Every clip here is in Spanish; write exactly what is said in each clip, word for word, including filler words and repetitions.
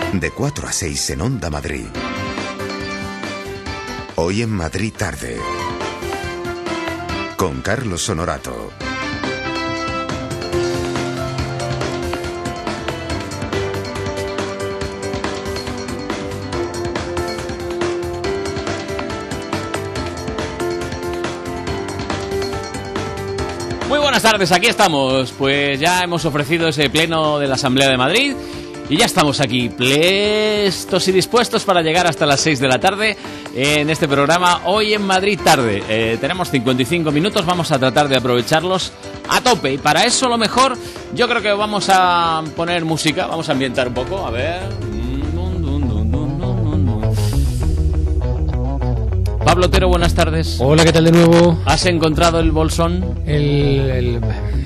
De cuatro a seis en Onda Madrid. Hoy en Madrid tarde. Con Carlos Honorato. Muy buenas tardes, aquí estamos. Pues ya hemos ofrecido ese pleno de la Asamblea de Madrid y ya estamos aquí, prestos y dispuestos para llegar hasta las seis de la tarde en este programa Hoy en Madrid tarde. Eh, tenemos cincuenta y cinco minutos, vamos a tratar de aprovecharlos a tope y para eso lo mejor yo creo que vamos a poner música, vamos a ambientar un poco, a ver... Pablo Otero, buenas tardes. Hola, ¿qué tal de nuevo? ¿Has encontrado el bolsón? El... El,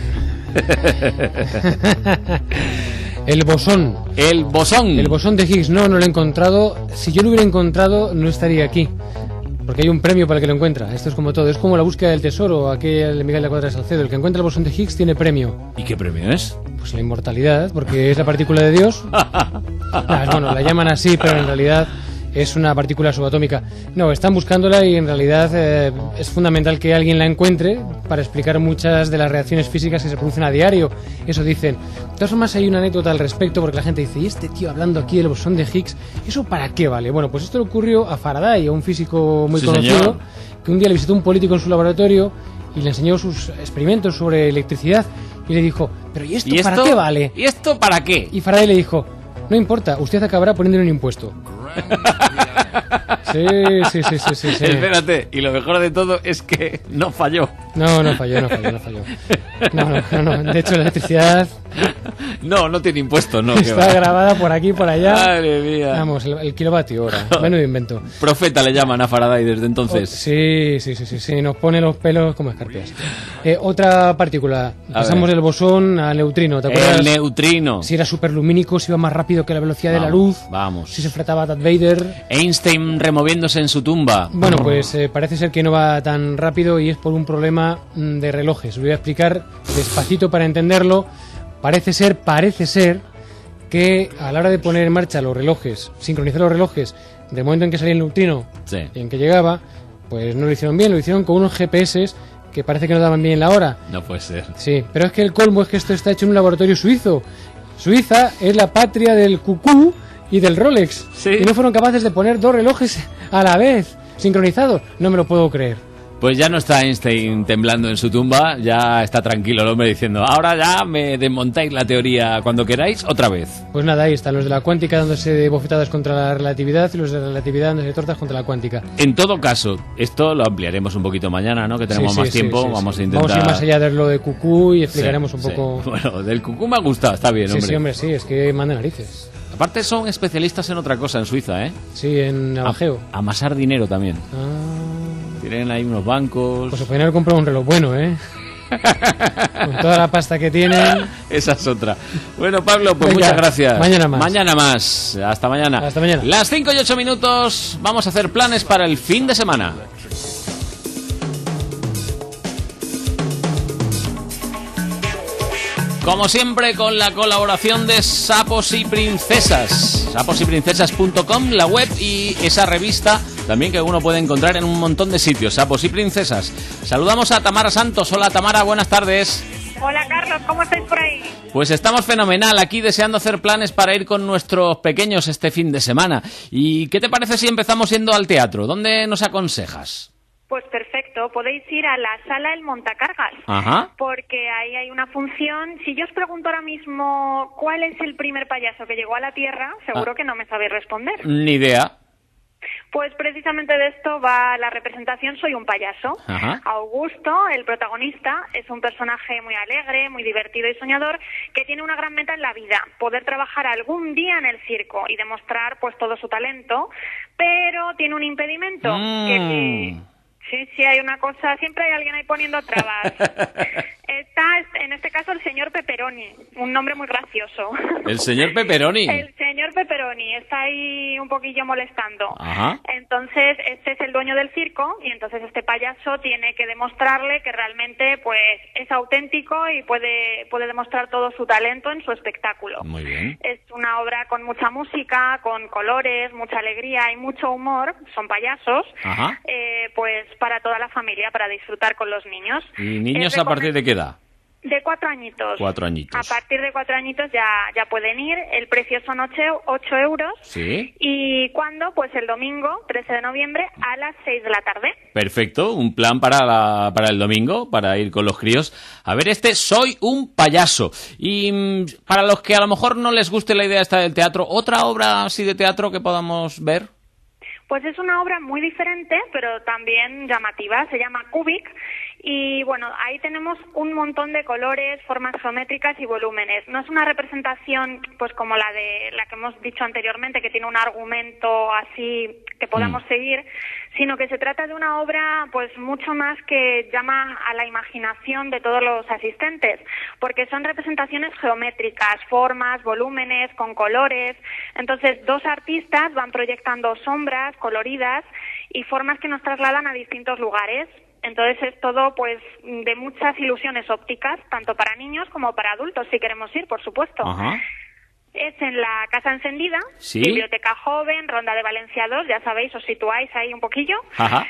el bosón. El bosón. El bosón de Higgs, no, no lo he encontrado. Si yo lo hubiera encontrado, no estaría aquí. Porque hay un premio para el que lo encuentra. Esto es como todo, es como la búsqueda del tesoro. Aquel de Miguel de Cuadra Salcedo. El que encuentra el bosón de Higgs tiene premio. ¿Y qué premio es? Pues la inmortalidad, porque es la partícula de Dios. Nah, bueno, la llaman así, pero en realidad... es una partícula subatómica. No, están buscándola y en realidad eh, es fundamental que alguien la encuentre para explicar muchas de las reacciones físicas que se producen a diario. Eso dicen. De todas formas hay una anécdota al respecto porque la gente dice, ¿y este tío hablando aquí del bosón de Higgs? ¿Eso para qué vale? Bueno, pues esto le ocurrió a Faraday, a un físico muy sí, conocido, señor. Que un día le visitó un político en su laboratorio y le enseñó sus experimentos sobre electricidad y le dijo, ¿pero y esto, ¿Y esto para qué vale? ¿Y esto para qué? Y Faraday le dijo, no importa, usted acabará poniéndole un impuesto. Sí, sí, sí, sí, sí, sí. Espérate, y lo mejor de todo es que no falló. No, no falló, no falló, no falló. No, no, no, no. De hecho la electricidad... No, no tiene impuestos, no. Está grabada por aquí, por allá. Madre mía. Vamos, el, el kilovatio hora. Menudo invento. Profeta le llaman a Faraday desde entonces. Oh, sí, sí, sí, sí, sí. Nos pone los pelos como escarpias. Eh, otra partícula. Pasamos del bosón al neutrino, ¿te acuerdas? El neutrino. Si era superlumínico, si iba más rápido que la velocidad vamos, de la luz. Vamos. Si se fletaba a Darth Vader. Einstein removiéndose en su tumba. Bueno, pues eh, parece ser que no va tan rápido y es por un problema mm, de relojes. Os voy a explicar despacito para entenderlo. Parece ser, parece ser que a la hora de poner en marcha los relojes, sincronizar los relojes del momento en que salía el neutrino sí. y en que llegaba, pues no lo hicieron bien, lo hicieron con unos G P S que parece que no daban bien la hora. No puede ser. Sí, pero es que el colmo es que esto está hecho en un laboratorio suizo. Suiza es la patria del cucú y del Rolex. ¿Sí? Y no fueron capaces de poner dos relojes a la vez, sincronizados. No me lo puedo creer. Pues ya no está Einstein temblando en su tumba, ya está tranquilo el hombre diciendo, ahora ya me desmontáis la teoría cuando queráis, otra vez. Pues nada, ahí están los de la cuántica dándose bofetadas contra la relatividad y los de la relatividad dándose tortas contra la cuántica. En todo caso, esto lo ampliaremos un poquito mañana, ¿no? Que tenemos sí, sí, más tiempo, sí, sí, vamos sí. a intentar... Vamos a ir más allá de lo de cucú y explicaremos sí, un poco... Sí. Bueno, del cucú me ha gustado, está bien, sí, hombre. Sí, hombre, sí, es que manda narices. Aparte son especialistas en otra cosa en Suiza, ¿eh? Sí, en navajeo. A, amasar dinero también. Ah... Tienen ahí unos bancos... Pues se pueden haber comprado un reloj bueno, ¿eh? Con toda la pasta que tienen... Esa es otra. Bueno, Pablo, pues Venga, muchas gracias. Mañana más. Mañana más. Hasta mañana. Hasta mañana. Las cinco y ocho minutos. Vamos a hacer planes para el fin de semana. Como siempre, con la colaboración de Sapos y Princesas. sapos y princesas punto com, la web y esa revista también que uno puede encontrar en un montón de sitios. Sapos y Princesas. Saludamos a Tamara Santos. Hola, Tamara, buenas tardes. Hola, Carlos, ¿cómo estáis por ahí? Pues estamos fenomenal, aquí deseando hacer planes para ir con nuestros pequeños este fin de semana. ¿Y qué te parece si empezamos yendo al teatro? ¿Dónde nos aconsejas? Pues perfecto, podéis ir a la Sala El Montacargas, Ajá. porque ahí hay una función. Si yo os pregunto ahora mismo cuál es el primer payaso que llegó a la Tierra, seguro ah. que no me sabéis responder. Ni idea. Pues precisamente de esto va la representación Soy un payaso. Ajá. Augusto, el protagonista, es un personaje muy alegre, muy divertido y soñador, que tiene una gran meta en la vida, poder trabajar algún día en el circo y demostrar pues todo su talento, pero tiene un impedimento, mm. que... Sí, sí, hay una cosa, siempre hay alguien ahí poniendo trabas. Está, en este caso, el señor Pepperoni, un nombre muy gracioso. ¿El señor Pepperoni? El señor Pepperoni. Tony, está ahí un poquillo molestando. Ajá. Entonces, este es el dueño del circo y entonces este payaso tiene que demostrarle que realmente pues es auténtico y puede, puede demostrar todo su talento en su espectáculo. Muy bien. Es una obra con mucha música, con colores, mucha alegría y mucho humor. Son payasos, Ajá. eh, pues para toda la familia, para disfrutar con los niños. ¿Y niños Eh, a partir de qué edad? De cuatro añitos. Cuatro añitos. A partir de cuatro añitos ya, ya pueden ir. El precio son ocho, ocho euros. Sí. ¿Y cuándo? Pues el domingo, trece de noviembre, a las seis de la tarde. Perfecto, un plan para, la, para el domingo, para ir con los críos. A ver, este Soy un payaso. Y mm, para los que a lo mejor no les guste la idea esta del teatro, ¿otra obra así de teatro que podamos ver? Pues es una obra muy diferente, pero también llamativa. Se llama Cubic. Y bueno, ahí tenemos un montón de colores, formas geométricas y volúmenes. No es una representación pues como la de la que hemos dicho anteriormente, que tiene un argumento así que podamos mm. seguir, sino que se trata de una obra pues mucho más que llama a la imaginación de todos los asistentes, porque son representaciones geométricas, formas, volúmenes, con colores. Entonces, dos artistas van proyectando sombras coloridas y formas que nos trasladan a distintos lugares. Entonces es todo pues de muchas ilusiones ópticas, tanto para niños como para adultos, si queremos ir, por supuesto. Ajá. Es en la Casa Encendida, ¿Sí? Biblioteca Joven, Ronda de Valencia dos, ya sabéis, os situáis ahí un poquillo. Ajá.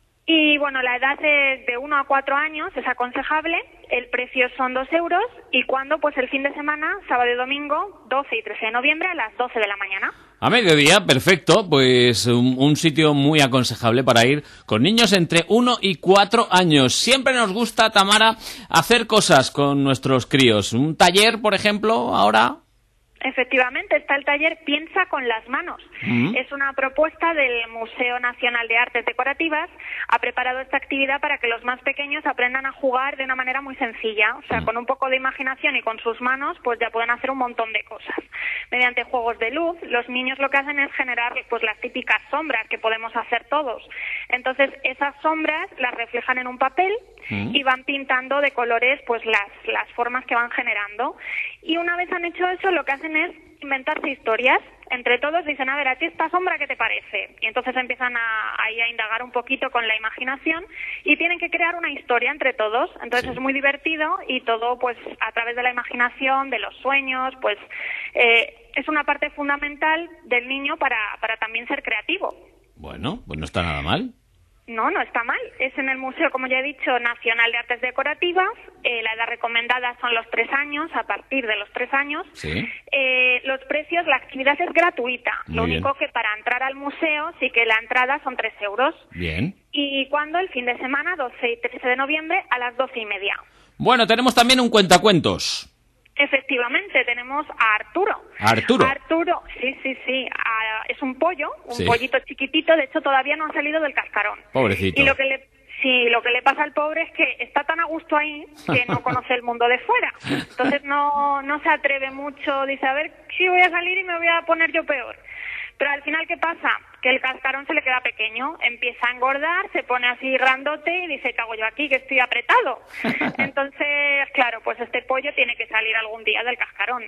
Y bueno, la edad es de uno a cuatro años, es aconsejable, el precio son dos euros, y cuando, pues el fin de semana, sábado y domingo, doce y trece de noviembre a las doce de la mañana. A mediodía, perfecto, pues un, un sitio muy aconsejable para ir con niños entre uno y cuatro años. Siempre nos gusta, Tamara, hacer cosas con nuestros críos. Un taller, por ejemplo, ahora... Efectivamente, está el taller Piensa con las manos. Uh-huh. Es una propuesta del Museo Nacional de Artes Decorativas. Ha preparado esta actividad para que los más pequeños aprendan a jugar de una manera muy sencilla. O sea, uh-huh. con un poco de imaginación y con sus manos, pues ya pueden hacer un montón de cosas. Mediante juegos de luz, los niños lo que hacen es generar pues las típicas sombras que podemos hacer todos. Entonces, esas sombras las reflejan en un papel uh-huh. y van pintando de colores pues las, las formas que van generando. Y una vez han hecho eso, lo que hacen es inventarse historias. Entre todos dicen, a ver, ¿a ti esta sombra qué te parece? Y entonces empiezan a, a, a indagar un poquito con la imaginación y tienen que crear una historia entre todos. Entonces sí. es muy divertido y todo pues a través de la imaginación, de los sueños, pues eh, es una parte fundamental del niño para, para también ser creativo. Bueno, pues no está nada mal. No, no está mal. Es en el Museo, como ya he dicho, Nacional de Artes Decorativas. Eh, la edad recomendada son los tres años, a partir de los tres años. Sí. Eh, los precios, la actividad es gratuita. Muy Lo bien. único que para entrar al museo sí que la entrada son tres euros. Bien. ¿Y cuándo? El fin de semana, doce y trece de noviembre, a las doce y media. Bueno, tenemos también un cuentacuentos. Efectivamente, tenemos a Arturo. ¿Arturo? Arturo, sí, sí, sí. A, es un pollo, un Sí. pollito chiquitito. De hecho, todavía no ha salido del cascarón. Pobrecito. Y lo que le, sí, lo que le pasa al pobre es que está tan a gusto ahí que no conoce el mundo de fuera. Entonces no, no se atreve mucho. Dice, a ver si voy a salir y me voy a poner yo peor. Pero al final, ¿qué pasa? Que el cascarón se le queda pequeño, empieza a engordar, se pone así grandote y dice, ¿qué hago yo aquí? Que estoy apretado. Entonces, claro, pues este pollo tiene que salir algún día del cascarón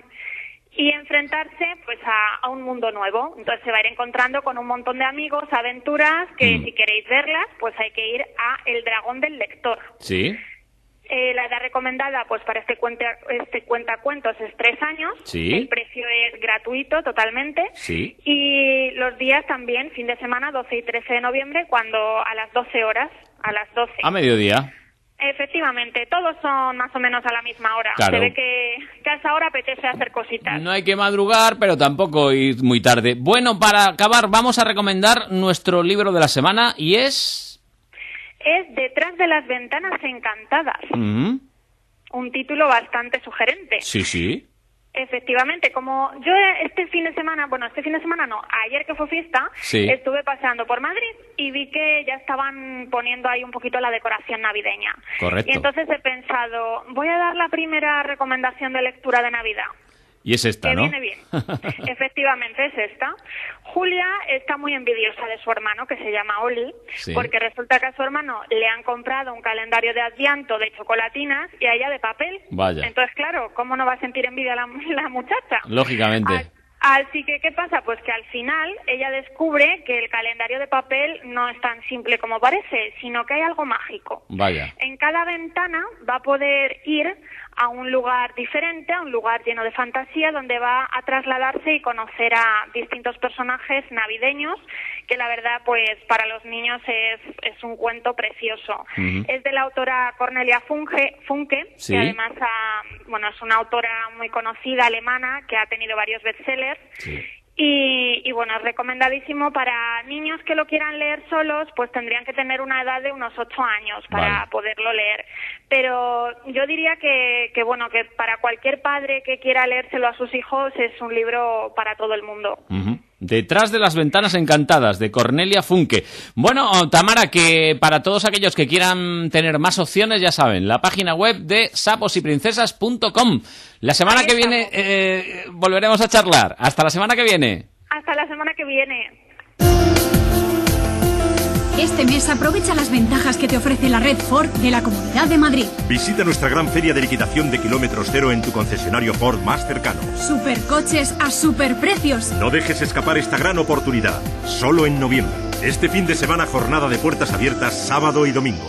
y enfrentarse pues a, a un mundo nuevo. Entonces se va a ir encontrando con un montón de amigos, aventuras, que mm. si queréis verlas, pues hay que ir a El Dragón del Lector. Sí. Eh, la edad recomendada pues para este cuenta este cuentacuentos es tres años. Sí. El precio es gratuito totalmente. Sí. Y los días también, fin de semana, doce y trece de noviembre, cuando a las doce horas, a las doce. A mediodía. Efectivamente, todos son más o menos a la misma hora. Claro. Se ve que, que a esa hora apetece hacer cositas. No hay que madrugar, pero tampoco ir muy tarde. Bueno, para acabar, vamos a recomendar nuestro libro de la semana y es... Es Detrás de las ventanas encantadas. Mm-hmm. Un título bastante sugerente. Sí, sí. Efectivamente, como yo este fin de semana, bueno, este fin de semana no, ayer que fue fiesta, sí. estuve paseando por Madrid y vi que ya estaban poniendo ahí un poquito la decoración navideña. Correcto. Y entonces he pensado, voy a dar la primera recomendación de lectura de Navidad. Y es esta, que ¿no? viene bien. Efectivamente, es esta. Julia está muy envidiosa de su hermano, que se llama Oli, sí. porque resulta que a su hermano le han comprado un calendario de Adviento de chocolatinas y a ella de papel. Vaya. Entonces, claro, ¿cómo no va a sentir envidia la, la muchacha? Lógicamente. A, Así que, ¿qué pasa? Pues que al final ella descubre que el calendario de papel no es tan simple como parece, sino que hay algo mágico. Vaya. En cada ventana va a poder ir a un lugar diferente, a un lugar lleno de fantasía, donde va a trasladarse y conocer a distintos personajes navideños, que la verdad, pues, para los niños es, es un cuento precioso. Uh-huh. Es de la autora Cornelia Funke, Funke ¿Sí? que además ha, bueno, es una autora muy conocida alemana que ha tenido varios bestsellers. Sí. Y, y bueno, es recomendadísimo para niños que lo quieran leer solos, pues tendrían que tener una edad de unos ocho años para vale. poderlo leer. Pero yo diría que, que, bueno, que para cualquier padre que quiera leérselo a sus hijos es un libro para todo el mundo. Uh-huh. Detrás de las ventanas encantadas, de Cornelia Funke. Bueno, Tamara, que para todos aquellos que quieran tener más opciones, ya saben, la página web de sapos y princesas punto com. La semana Ahí que estamos. viene eh, volveremos a charlar. Hasta la semana que viene. Hasta la semana que viene. Este mes aprovecha las ventajas que te ofrece la red Ford de la Comunidad de Madrid. Visita nuestra gran feria de liquidación de kilómetros cero en tu concesionario Ford más cercano. Supercoches a superprecios. No dejes escapar esta gran oportunidad. Solo en noviembre. Este fin de semana, jornada de puertas abiertas sábado y domingo.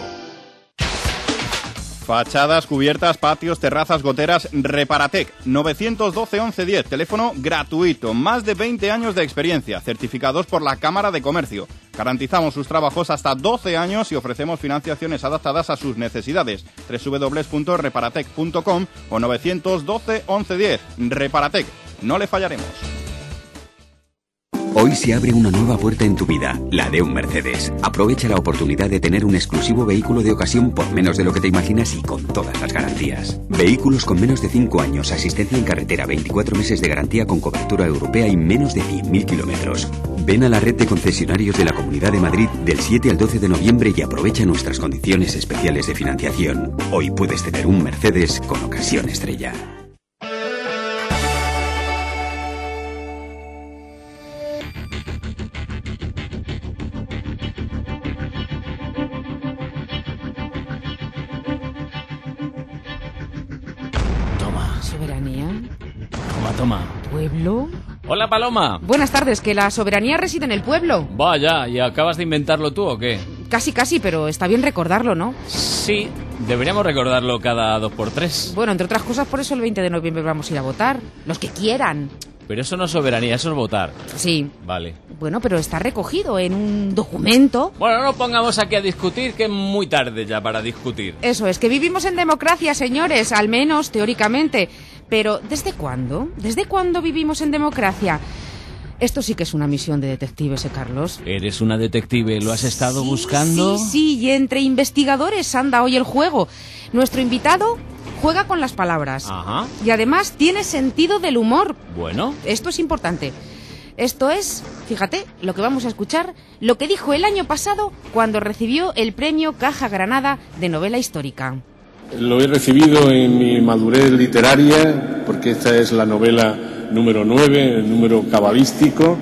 Fachadas, cubiertas, patios, terrazas, goteras, Reparatec. nueve uno dos, once diez, teléfono gratuito. Más de veinte años de experiencia, certificados por la Cámara de Comercio. Garantizamos sus trabajos hasta doce años y ofrecemos financiaciones adaptadas a sus necesidades. doble u doble u doble u punto reparatec punto com o nueve uno dos, once diez. Reparatec, no le fallaremos. Hoy se abre una nueva puerta en tu vida, la de un Mercedes. Aprovecha la oportunidad de tener un exclusivo vehículo de ocasión por menos de lo que te imaginas y con todas las garantías. Vehículos con menos de cinco años, asistencia en carretera, veinticuatro meses de garantía con cobertura europea y menos de cien mil kilómetros. Ven a la red de concesionarios de la Comunidad de Madrid del siete al doce de noviembre y aprovecha nuestras condiciones especiales de financiación. Hoy puedes tener un Mercedes con ocasión estrella. Soberanía. Toma, toma. Pueblo. Hola, Paloma. Buenas tardes, que la soberanía reside en el pueblo. Vaya, ¿y acabas de inventarlo tú o qué? Casi, casi, pero está bien recordarlo, ¿no? Sí, deberíamos recordarlo cada dos por tres. Bueno, entre otras cosas, por eso el veinte de noviembre vamos a ir a votar. Los que quieran. Pero eso no es soberanía, eso es votar. Sí. Vale. Bueno, pero está recogido en un documento. Bueno, no nos pongamos aquí a discutir, que es muy tarde ya para discutir. Eso es, que vivimos en democracia, señores, al menos teóricamente. Pero, ¿desde cuándo? ¿Desde cuándo vivimos en democracia? Esto sí que es una misión de detectives, ¿eh, Carlos? ¿Eres una detective? ¿Lo has estado sí, buscando? Sí, sí, y entre investigadores anda hoy el juego. Nuestro invitado juega con las palabras. Ajá. Y además tiene sentido del humor. Bueno. Esto es importante. Esto es, fíjate, lo que vamos a escuchar, lo que dijo el año pasado cuando recibió el premio Caja Granada de novela histórica. Lo he recibido en mi madurez literaria, porque esta es la novela número nueve, el número cabalístico,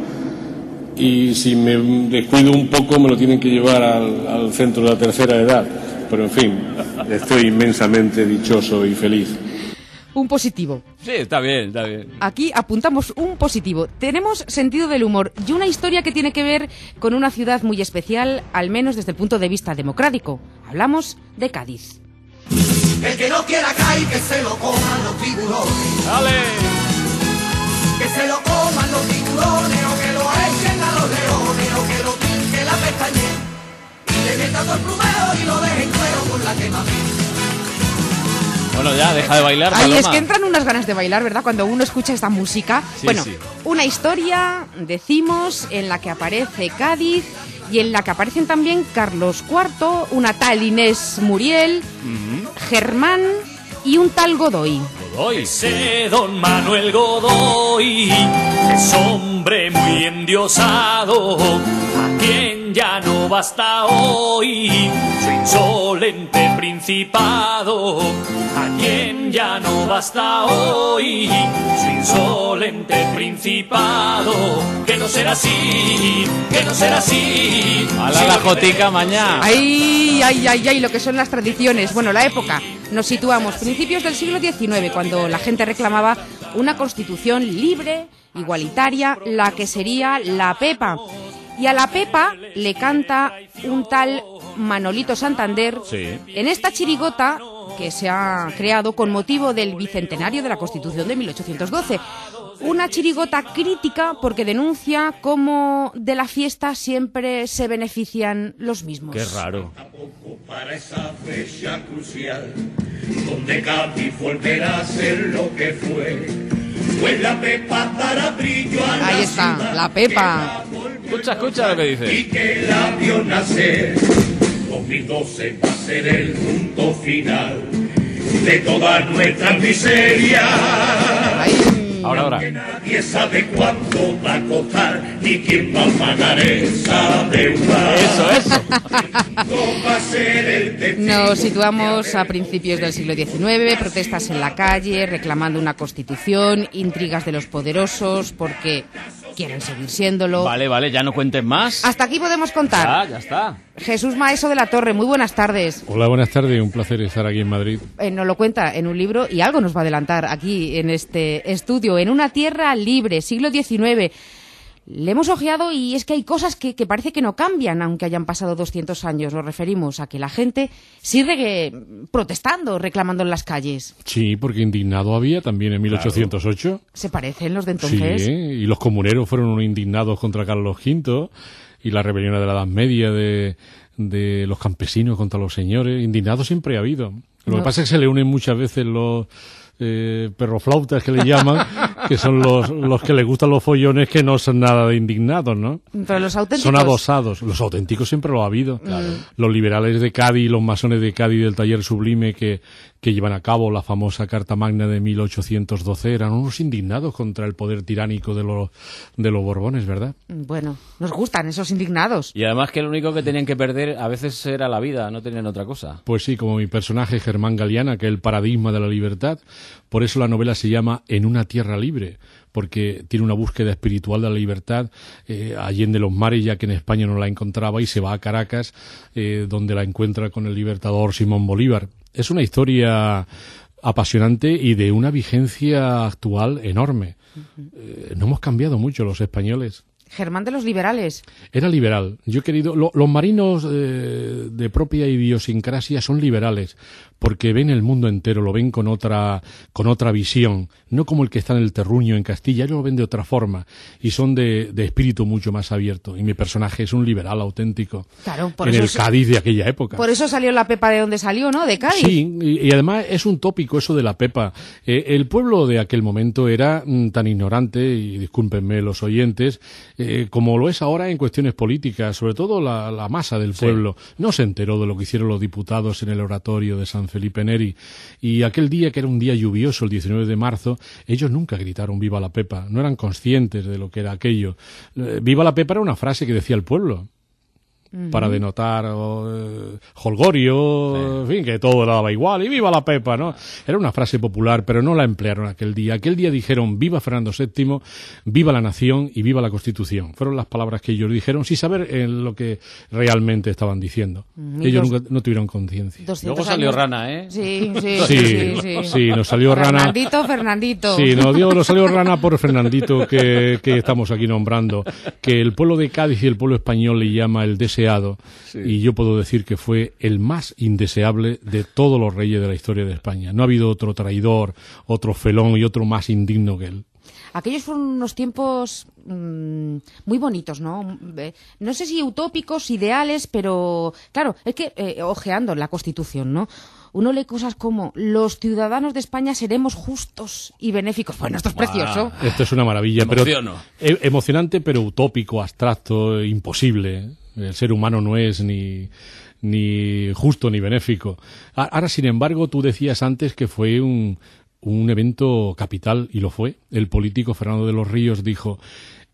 y si me descuido un poco me lo tienen que llevar al, al centro de la tercera edad. Pero en fin, estoy inmensamente dichoso y feliz. Un positivo. Sí, está bien, está bien. Aquí apuntamos un positivo. Tenemos sentido del humor y una historia que tiene que ver con una ciudad muy especial, al menos desde el punto de vista democrático. Hablamos de Cádiz. El que no quiera caer, que se lo coman los tiburones. ¡Dale! Que se lo coman los tiburones, o que lo echen a los leones, o que lo pinche la pestañe. Y le metan todo el plumero y lo dejen cuero por la quema. Bueno, ya, deja de bailar, Ay, Paloma. es que entran unas ganas de bailar, ¿verdad? Cuando uno escucha esta música. Sí, bueno, sí. Una historia, decimos, en la que aparece Cádiz y en la que aparecen también Carlos cuarto, una tal Inés Muriel, uh-huh. Germán y un tal Godoy. Godoy. Ese don Manuel Godoy es hombre muy endiosado, a quien ya no basta hoy su insolente principado, a quien ya no basta hoy su insolente principado, que no será así, que no será así. A la, la jotica mañana. Ay, ay, ay, ay, lo que son las tradiciones. Bueno, la época. Nos situamos principios del siglo diecinueve, cuando la gente reclamaba una constitución libre, igualitaria, la que sería la Pepa. Y a la Pepa le canta un tal Manolito Santander, sí, en esta chirigota que se ha creado con motivo del bicentenario de la Constitución de mil ochocientos doce. Una chirigota crítica porque denuncia cómo de la fiesta siempre se benefician los mismos. Qué raro. Para esa fecha crucial, donde Cádiz volverá a ser lo que fue, pues la Pepa dará brillo a la Ahí está, ciudad, la Pepa. Escucha, escucha lo que dice. Y que la vio nacer. dos mil doce va a ser el punto final de todas nuestras miserias. Ahora, ahora. Nadie sabe cuánto va a costar ni quién va a pagar esa deuda. Eso, eso. Va a ser el destino. Nos situamos a principios del siglo diecinueve, protestas en la calle, reclamando una constitución, intrigas de los poderosos, porque quieren seguir siéndolo. Vale, vale, ya no cuentes más. Hasta aquí podemos contar. Ya, ya está. Jesús Maeso de la Torre, muy buenas tardes. Hola, buenas tardes, un placer estar aquí en Madrid. Eh, nos lo cuenta en un libro y algo nos va a adelantar aquí en este estudio. En una tierra libre, siglo diecinueve. Le hemos ojeado y es que hay cosas que, que parece que no cambian, aunque hayan pasado doscientos años. Nos referimos a que la gente sigue protestando, reclamando en las calles. Sí, porque indignado había también en mil ochocientos ocho. Claro. ¿Se parecen los de entonces? Sí, y los comuneros fueron indignados contra Carlos quinto y la rebelión de la Edad Media de, de los campesinos contra los señores. Indignados siempre ha habido. Lo no. que pasa es que se le unen muchas veces los... Eh, perroflautas que le llaman, que son los, los que les gustan los follones, que no son nada de indignados, ¿no? Pero los auténticos... Son adosados. Los auténticos siempre lo ha habido. Claro. Los liberales de Cádiz, los masones de Cádiz del Taller Sublime que, que llevan a cabo la famosa Carta Magna de mil ochocientos doce eran unos indignados contra el poder tiránico de los, de los Borbones, ¿verdad? Bueno, nos gustan esos indignados. Y además que lo único que tenían que perder a veces era la vida, no tenían otra cosa. Pues sí, como mi personaje Germán Galeana, que es el paradigma de la libertad. Por eso la novela se llama En una tierra libre, porque tiene una búsqueda espiritual de la libertad eh, allende los mares, ya que en España no la encontraba, y se va a Caracas, eh, donde la encuentra con el libertador Simón Bolívar. Es una historia apasionante y de una vigencia actual enorme. Eh, no hemos cambiado mucho los españoles. Germán de los liberales. Era liberal. Yo he querido... Lo, los marinos eh, de propia idiosincrasia son liberales, porque ven el mundo entero, lo ven con otra con otra visión, no como el que está en el terruño en Castilla, ellos lo ven de otra forma, y son de, de espíritu mucho más abierto. Y mi personaje es un liberal auténtico. Claro, por en eso el Cádiz de aquella época. Por eso salió la Pepa de donde salió, ¿no? De Cádiz. Sí, y, y además es un tópico eso de la Pepa. Eh, el pueblo de aquel momento era mm, tan ignorante, y discúlpenme los oyentes, eh, como lo es ahora en cuestiones políticas, sobre todo la, la masa del pueblo. Sí. No se enteró de lo que hicieron los diputados en el oratorio de San Felipe Neri. Y aquel día, que era un día lluvioso, el diecinueve de marzo, ellos nunca gritaron «Viva la Pepa», no eran conscientes de lo que era aquello. Eh, «Viva la Pepa» era una frase que decía el pueblo, para denotar oh, holgorio, sí. En fin, que todo daba igual, y viva la Pepa, ¿no? Era una frase popular, pero no la emplearon aquel día. Aquel día dijeron viva Fernando séptimo, viva la nación y viva la Constitución. Fueron las palabras que ellos dijeron sin saber eh, lo que realmente estaban diciendo. Mm, ellos dos, nunca no tuvieron conciencia. Luego salió años. Rana, ¿eh? Sí, sí, sí, sí, sí, sí. sí nos salió Rana. Fernandito, Fernandito. Sí, nos, dio, nos salió Rana por Fernandito, que, que estamos aquí nombrando, que el pueblo de Cádiz y el pueblo español le llama el deseado. Sí. Y yo puedo decir que fue el más indeseable de todos los reyes de la historia de España. No ha habido otro traidor, otro felón y otro más indigno que él. Aquellos fueron unos tiempos mmm, muy bonitos, ¿no? No sé si utópicos, ideales, pero claro, es que eh, ojeando la Constitución, ¿no? Uno lee cosas como los ciudadanos de España seremos justos y benéficos. Bueno, esto es precioso. Ah, esto es una maravilla, pero e- emocionante, pero utópico, abstracto, imposible. El ser humano no es ni, ni justo ni benéfico. Ahora, sin embargo, tú decías antes que fue un, un evento capital, y lo fue. El político Fernando de los Ríos dijo: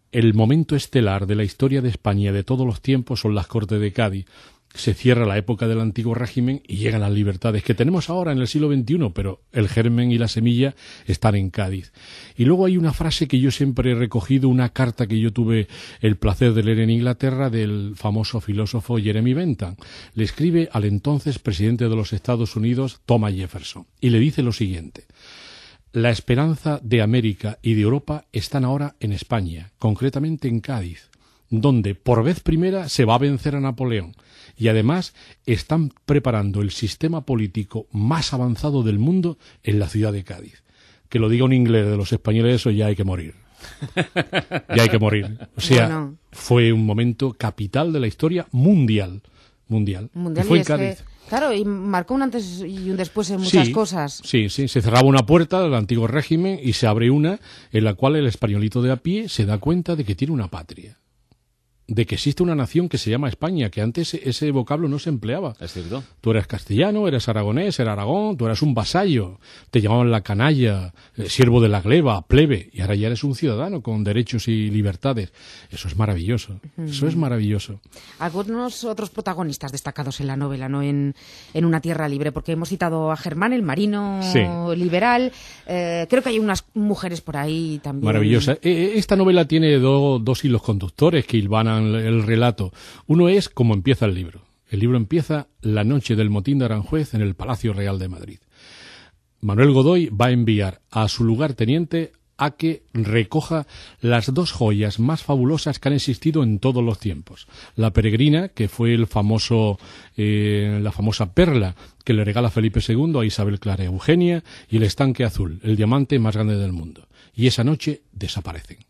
el momento estelar de la historia de España de todos los tiempos son las Cortes de Cádiz. Se cierra la época del antiguo régimen y llegan las libertades que tenemos ahora en el siglo veintiuno, pero el germen y la semilla están en Cádiz. Y luego hay una frase que yo siempre he recogido, una carta que yo tuve el placer de leer en Inglaterra del famoso filósofo Jeremy Bentham. Le escribe al entonces presidente de los Estados Unidos, Thomas Jefferson, y le dice lo siguiente: la esperanza de América y de Europa están ahora en España, concretamente en Cádiz, donde por vez primera se va a vencer a Napoleón. Y además están preparando el sistema político más avanzado del mundo en la ciudad de Cádiz. Que lo diga un inglés de los españoles, eso ya hay que morir. Ya hay que morir. O sea, bueno, fue un momento capital de la historia mundial. Mundial. mundial y fue y en Cádiz. Que, claro, y marcó un antes y un después en muchas sí, cosas. Sí, sí. Se cerraba una puerta del antiguo régimen y se abre una en la cual el españolito de a pie se da cuenta de que tiene una patria, de que existe una nación que se llama España, que antes ese vocablo no se empleaba. Es cierto. Tú eras castellano, eras aragonés, era Aragón, tú eras un vasallo, te llamaban la canalla, eh, siervo de la gleba, plebe, y ahora ya eres un ciudadano con derechos y libertades. Eso es maravilloso, uh-huh. Eso es maravilloso. Algunos otros protagonistas destacados en la novela, ¿no? En, en Una tierra libre, porque hemos citado a Germán, el marino sí. liberal. Eh, creo que hay unas mujeres por ahí también. Maravillosa. Eh, esta novela tiene do, dos hilos conductores que hilvanan el relato. Uno es cómo empieza el libro. El libro empieza la noche del motín de Aranjuez en el Palacio Real de Madrid. Manuel Godoy va a enviar a su lugarteniente a que recoja las dos joyas más fabulosas que han existido en todos los tiempos. La peregrina, que fue el famoso, eh, la famosa perla que le regala Felipe segundo a Isabel Clara Eugenia, y el estanque azul, el diamante más grande del mundo. Y esa noche desaparecen.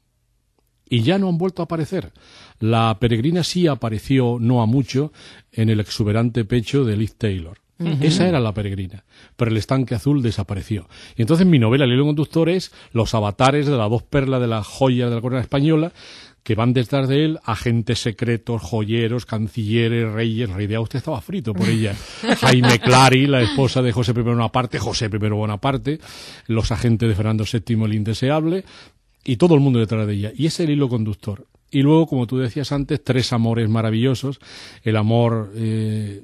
Y ya no han vuelto a aparecer. La peregrina sí apareció, no a mucho, en el exuberante pecho de Liz Taylor. Uh-huh. Esa era la peregrina, pero el estanque azul desapareció. Y entonces mi novela, el hilo conductor, es los avatares de las dos perlas de las joyas de la corona española, que van detrás de él agentes secretos, joyeros, cancilleres, reyes. Rey de Austria estaba frito por ella. Jaime Clary, la esposa de José primero Bonaparte, José primero Bonaparte, los agentes de Fernando séptimo el Indeseable, y todo el mundo detrás de ella. Y ese es el hilo conductor. Y luego, como tú decías antes, tres amores maravillosos. El amor eh,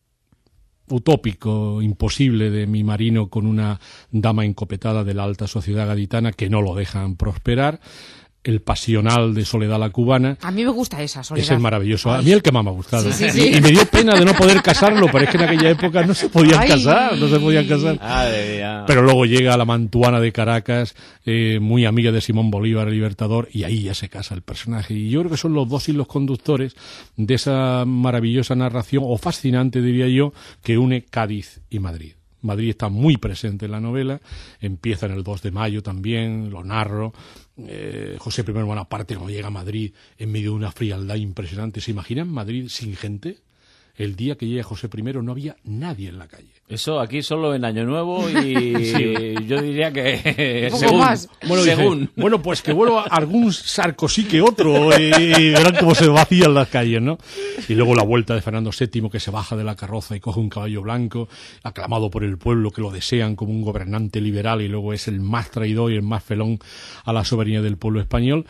utópico, imposible, de mi marino con una dama encopetada de la alta sociedad gaditana que no lo dejan prosperar. El pasional de Soledad la cubana. A mí me gusta esa, Soledad. Ese es maravilloso. A mí el que más me ha gustado. Sí, sí, sí. Y, y me dio pena de no poder casarlo, pero es que en aquella época no se podían Ay. casar, no se podían casar. Ay, ya. Pero luego llega la mantuana de Caracas, eh, muy amiga de Simón Bolívar, el Libertador, y ahí ya se casa el personaje. Y yo creo que son los dos hilos conductores de esa maravillosa narración, o fascinante diría yo, que une Cádiz y Madrid. Madrid está muy presente en la novela, empieza en el dos de mayo también, lo narro. Eh, José primero Bonaparte, cuando llega a Madrid en medio de una frialdad impresionante. ¿Se imaginan Madrid sin gente? El día que llega José primero no había nadie en la calle. Eso aquí solo en Año Nuevo y sí. Yo diría que Un poco según, más. Bueno, según. dice, bueno, pues que vuelva algún Sarkozy que otro y verán cómo se vacían las calles, ¿no? Y luego la vuelta de Fernando séptimo, que se baja de la carroza y coge un caballo blanco, aclamado por el pueblo, que lo desean como un gobernante liberal, y luego es el más traidor y el más felón a la soberanía del pueblo español.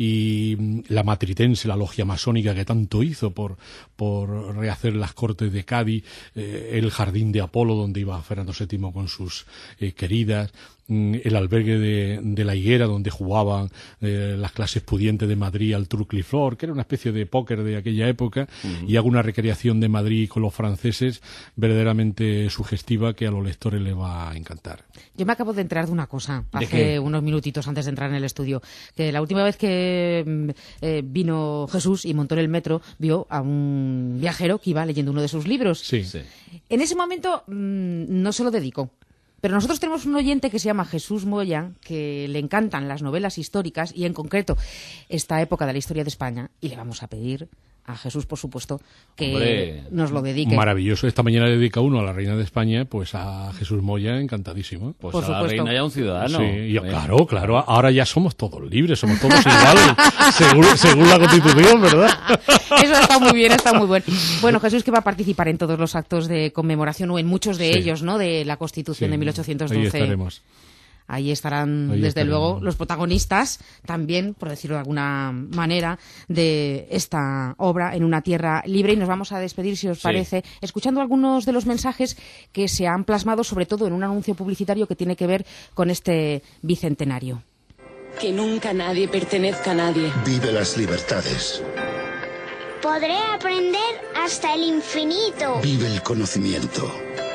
Y la matritense, la logia masónica que tanto hizo por, por rehacer las Cortes de Cádiz, eh, el jardín de Apolo donde iba Fernando séptimo con sus eh, queridas, el albergue de, de la Higuera donde jugaban eh, las clases pudientes de Madrid al truquiliflor, que era una especie de póker de aquella época, uh-huh. Y hago una recreación de Madrid con los franceses verdaderamente sugestiva que a los lectores les va a encantar. Yo me acabo de enterar de una cosa ¿De hace qué? unos minutitos antes de entrar en el estudio, que la última vez que eh, vino Jesús y montó en el metro, vio a un viajero que iba leyendo uno de sus libros. Sí, sí. En ese momento mmm, no se lo dedicó. Pero nosotros tenemos un oyente que se llama Jesús Moya, que le encantan las novelas históricas y en concreto esta época de la historia de España, y le vamos a pedir a Jesús, por supuesto, que Hombre, nos lo dedique. Maravilloso. Esta mañana le dedica uno a la reina de España, pues a Jesús Moya, encantadísimo. Pues Por a la supuesto. reina ya un ciudadano. Sí, yo, claro, claro. Ahora ya somos todos libres, somos todos iguales, según, según la Constitución, ¿verdad? Eso está muy bien, está muy bueno. Bueno, Jesús, que va a participar en todos los actos de conmemoración, o en muchos de Sí. ellos, ¿no?, de la Constitución Sí, de mil ochocientos ahí doce. estaremos. Ahí estarán, Ahí desde estarán. luego, los protagonistas también, por decirlo de alguna manera, de esta obra en una tierra libre. Y nos vamos a despedir, si os Sí. parece, escuchando algunos de los mensajes que se han plasmado, sobre todo en un anuncio publicitario que tiene que ver con este bicentenario. Que nunca nadie pertenezca a nadie. Vive las libertades. Podré aprender hasta el infinito. Vive el conocimiento.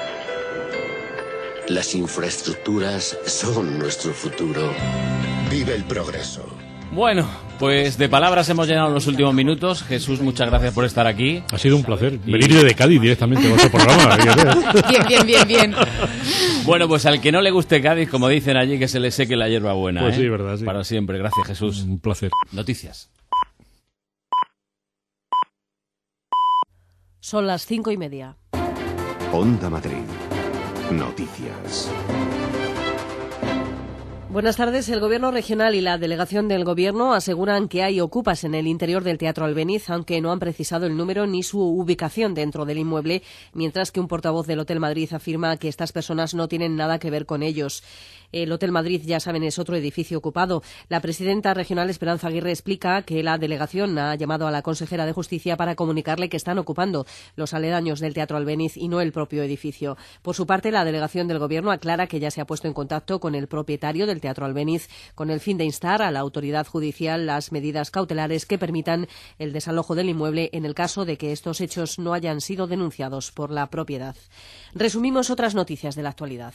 Las infraestructuras son nuestro futuro. Vive el progreso. Bueno, pues de palabras hemos llenado los últimos minutos. Jesús, muchas gracias por estar aquí. Ha sido un placer. Venir desde Cádiz directamente a vuestro programa. Bien, bien, bien, bien. Bueno, pues al que no le guste Cádiz, como dicen allí, que se le seque la hierba buena. Pues ¿eh? sí, verdad, sí. Para siempre. Gracias, Jesús. Un placer. Noticias. Son las cinco y media. Onda Madrid. Noticias. Buenas tardes. El Gobierno regional y la delegación del Gobierno aseguran que hay ocupas en el interior del Teatro Albéniz, aunque no han precisado el número ni su ubicación dentro del inmueble, mientras que un portavoz del Hotel Madrid afirma que estas personas no tienen nada que ver con ellos. El Hotel Madrid, ya saben, es otro edificio ocupado. La presidenta regional, Esperanza Aguirre, explica que la delegación ha llamado a la consejera de Justicia para comunicarle que están ocupando los aledaños del Teatro Albéniz y no el propio edificio. Por su parte, la delegación del Gobierno aclara que ya se ha puesto en contacto con el propietario del Teatro Albéniz con el fin de instar a la autoridad judicial las medidas cautelares que permitan el desalojo del inmueble en el caso de que estos hechos no hayan sido denunciados por la propiedad. Resumimos otras noticias de la actualidad.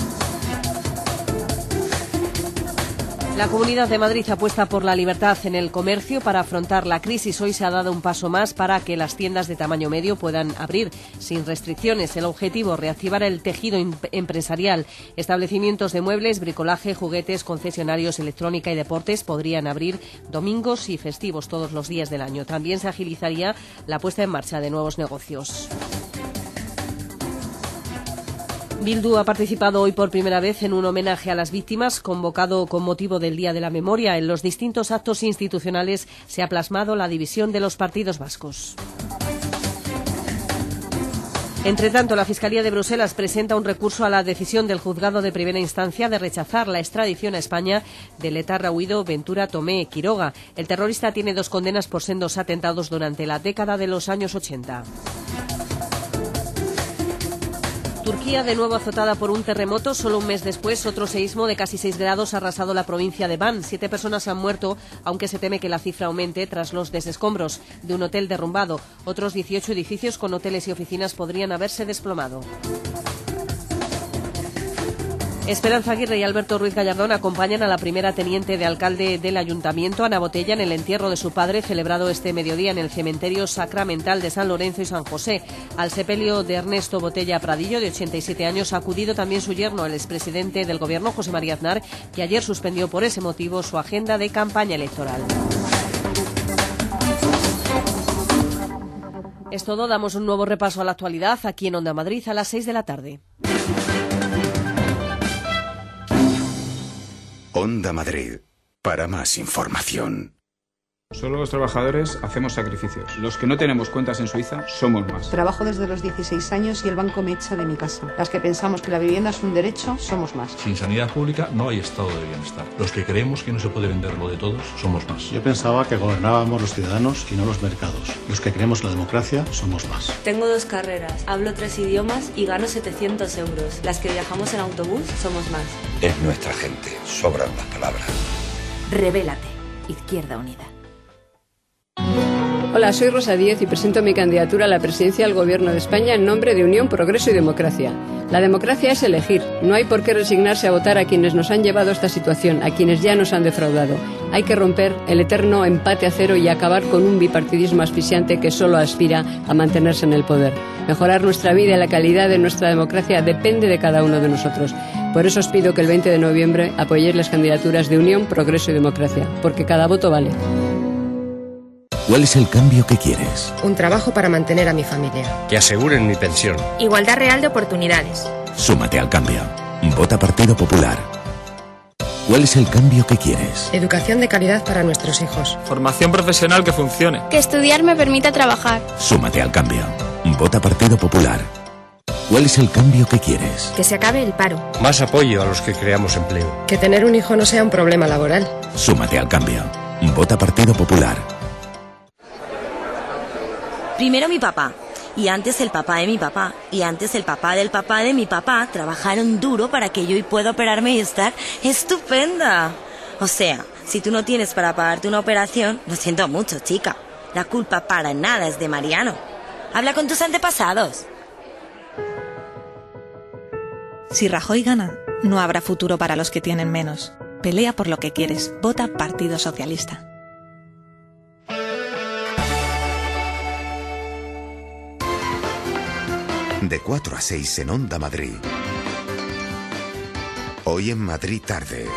La Comunidad de Madrid apuesta por la libertad en el comercio para afrontar la crisis. Hoy se ha dado un paso más para que las tiendas de tamaño medio puedan abrir sin restricciones. El objetivo, reactivar el tejido empresarial. Establecimientos de muebles, bricolaje, juguetes, concesionarios, electrónica y deportes podrían abrir domingos y festivos todos los días del año. También se agilizaría la puesta en marcha de nuevos negocios. Bildu ha participado hoy por primera vez en un homenaje a las víctimas convocado con motivo del Día de la Memoria. En los distintos actos institucionales se ha plasmado la división de los partidos vascos. Entre tanto, la Fiscalía de Bruselas presenta un recurso a la decisión del juzgado de primera instancia de rechazar la extradición a España del etarra huido Ventura Tomé Quiroga. El terrorista tiene dos condenas por sendos atentados durante la década de los años ochenta. Turquía, de nuevo azotada por un terremoto. Solo un mes después, otro seísmo de casi seis grados ha arrasado la provincia de Van. Siete personas han muerto, aunque se teme que la cifra aumente tras los desescombros de un hotel derrumbado. Otros dieciocho edificios con hoteles y oficinas podrían haberse desplomado. Esperanza Aguirre y Alberto Ruiz Gallardón acompañan a la primera teniente de alcalde del ayuntamiento, Ana Botella, en el entierro de su padre, celebrado este mediodía en el cementerio sacramental de San Lorenzo y San José. Al sepelio de Ernesto Botella Pradillo, de ochenta y siete años, ha acudido también su yerno, el expresidente del Gobierno, José María Aznar, que ayer suspendió por ese motivo su agenda de campaña electoral. Es todo, damos un nuevo repaso a la actualidad aquí en Onda Madrid a las seis de la tarde. Onda Madrid. Para más información. Solo los trabajadores hacemos sacrificios. Los que no tenemos cuentas en Suiza somos más. Trabajo desde los dieciséis años y el banco me echa de mi casa. Las que pensamos que la vivienda es un derecho, somos más. Sin sanidad pública no hay estado de bienestar. Los que creemos que no se puede vender lo de todos, somos más. Yo pensaba que gobernábamos los ciudadanos y no los mercados. Los que creemos en la democracia, somos más. Tengo dos carreras, hablo tres idiomas y gano setecientos euros. Las que viajamos en autobús, somos más. Es nuestra gente, sobran las palabras. Rebélate. Izquierda Unida. Hola, soy Rosa Díez y presento mi candidatura a la presidencia del Gobierno de España en nombre de Unión, Progreso y Democracia. La democracia es elegir. No hay por qué resignarse a votar a quienes nos han llevado a esta situación, a quienes ya nos han defraudado. Hay que romper el eterno empate a cero y acabar con un bipartidismo asfixiante que solo aspira a mantenerse en el poder. Mejorar nuestra vida y la calidad de nuestra democracia depende de cada uno de nosotros. Por eso os pido que el veinte de noviembre apoyéis las candidaturas de Unión, Progreso y Democracia, porque cada voto vale. ¿Cuál es el cambio que quieres? Un trabajo para mantener a mi familia. Que aseguren mi pensión. Igualdad real de oportunidades. Súmate al cambio. Vota Partido Popular. ¿Cuál es el cambio que quieres? Educación de calidad para nuestros hijos. Formación profesional que funcione. Que estudiar me permita trabajar. Súmate al cambio. Vota Partido Popular. ¿Cuál es el cambio que quieres? Que se acabe el paro. Más apoyo a los que creamos empleo. Que tener un hijo no sea un problema laboral. Súmate al cambio. Vota Partido Popular. Primero mi papá, y antes el papá de mi papá, y antes el papá del papá de mi papá trabajaron duro para que yo hoy pueda operarme y estar estupenda. O sea, si tú no tienes para pagarte una operación, lo siento mucho, chica. La culpa para nada es de Mariano. Habla con tus antepasados. Si Rajoy gana, no habrá futuro para los que tienen menos. Pelea por lo que quieres. Vota Partido Socialista. De cuatro a seis en Onda Madrid. Hoy en Madrid tarde.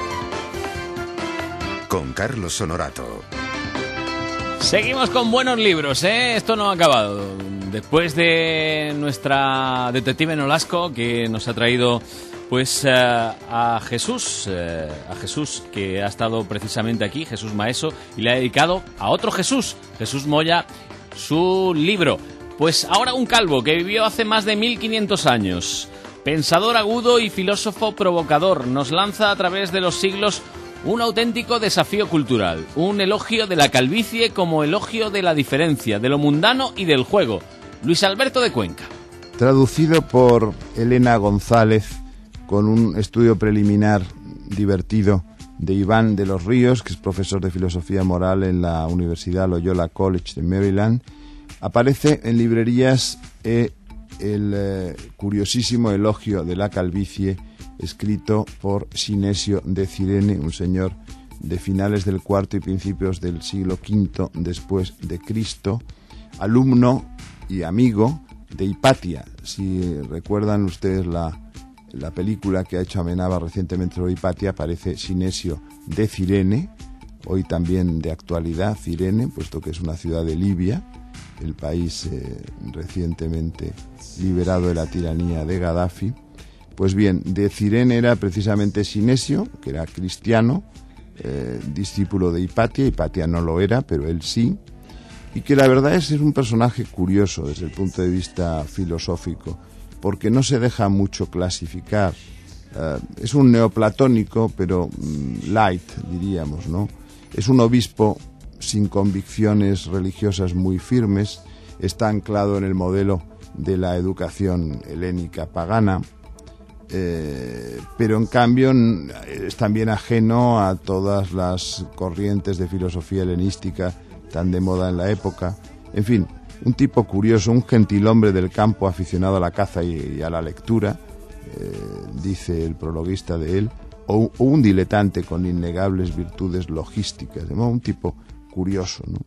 Con Carlos Honorato. Seguimos con buenos libros, ¿eh? Esto no ha acabado. Después de nuestra detective Nolasco, que nos ha traído pues uh, a Jesús, uh, a Jesús que ha estado precisamente aquí, Jesús Maeso, y le ha dedicado a otro Jesús, Jesús Moya, su libro. Pues ahora un calvo que vivió hace más de mil quinientos años, pensador agudo y filósofo provocador, nos lanza a través de los siglos un auténtico desafío cultural, un elogio de la calvicie como elogio de la diferencia, de lo mundano y del juego. Luis Alberto de Cuenca. Traducido por Elena González, con un estudio preliminar divertido de Iván de los Ríos, que es profesor de filosofía moral en la Universidad Loyola College de Maryland. Aparece en librerías eh, el eh, curiosísimo elogio de la calvicie, escrito por Sinesio de Cirene, un señor de finales del cuarto y principios del siglo quinto después de Cristo, alumno y amigo de Hipatia. Si recuerdan ustedes la, la película que ha hecho Amenábar recientemente sobre Hipatia, aparece Sinesio de Cirene, hoy también de actualidad Cirene, puesto que es una ciudad de Libia, el país eh, recientemente liberado de la tiranía de Gaddafi. Pues bien, de Cirene era precisamente Sinesio, que era cristiano, eh, discípulo de Hipatia. Hipatia no lo era, pero él sí. Y que la verdad es, es un personaje curioso desde el punto de vista filosófico, porque no se deja mucho clasificar. Uh, es un neoplatónico, pero mm, light, diríamos, ¿no? Es un obispo sin convicciones religiosas muy firmes, está anclado en el modelo de la educación helénica pagana, eh, pero en cambio es también ajeno a todas las corrientes de filosofía helenística tan de moda en la época. En fin, un tipo curioso, un gentilhombre del campo aficionado a la caza y, y a la lectura, eh, dice el prologuista de él, o, o un diletante con innegables virtudes logísticas, ¿no? Un tipo curioso, ¿no?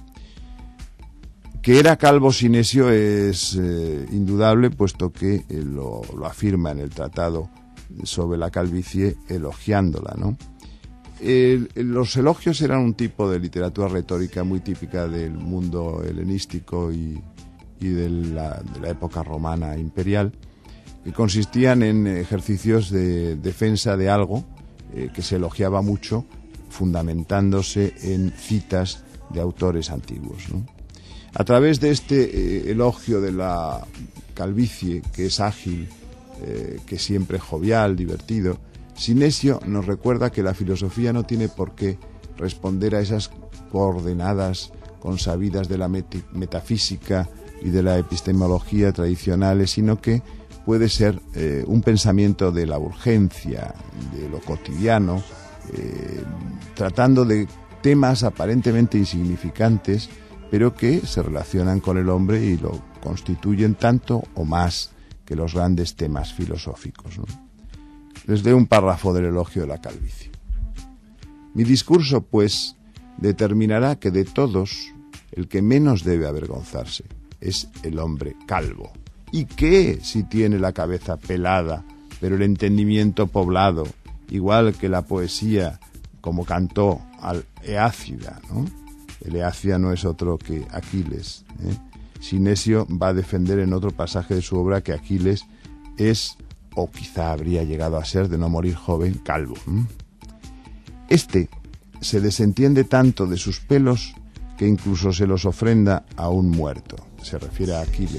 Que era calvo Sinesio es eh, indudable, puesto que eh, lo, lo afirma en el tratado sobre la calvicie, elogiándola, ¿no? Eh, los elogios eran un tipo de literatura retórica muy típica del mundo helenístico y, y de, la, de la época romana imperial, que consistían en ejercicios de defensa de algo eh, que se elogiaba mucho, fundamentándose en citas de autores antiguos, ¿no? A través de este eh, elogio de la calvicie, que es ágil, eh, que es siempre jovial, divertido, Sinesio nos recuerda que la filosofía no tiene por qué responder a esas coordenadas consabidas de la met- metafísica y de la epistemología tradicionales, sino que puede ser eh, un pensamiento de la urgencia, de lo cotidiano, eh, tratando de temas aparentemente insignificantes, pero que se relacionan con el hombre y lo constituyen tanto o más que los grandes temas filosóficos, ¿no? Les leo un párrafo del elogio de la calvicie. Mi discurso, pues, determinará que de todos el que menos debe avergonzarse es el hombre calvo. ¿Y qué si tiene la cabeza pelada, pero el entendimiento poblado, igual que la poesía, como cantó al Eácida, ¿no? El Eácida no es otro que Aquiles, ¿eh? Sinesio va a defender en otro pasaje de su obra que Aquiles es, o quizá habría llegado a ser, de no morir joven, calvo. ¿eh? Este se desentiende tanto de sus pelos que incluso se los ofrenda a un muerto. Se refiere a Aquiles.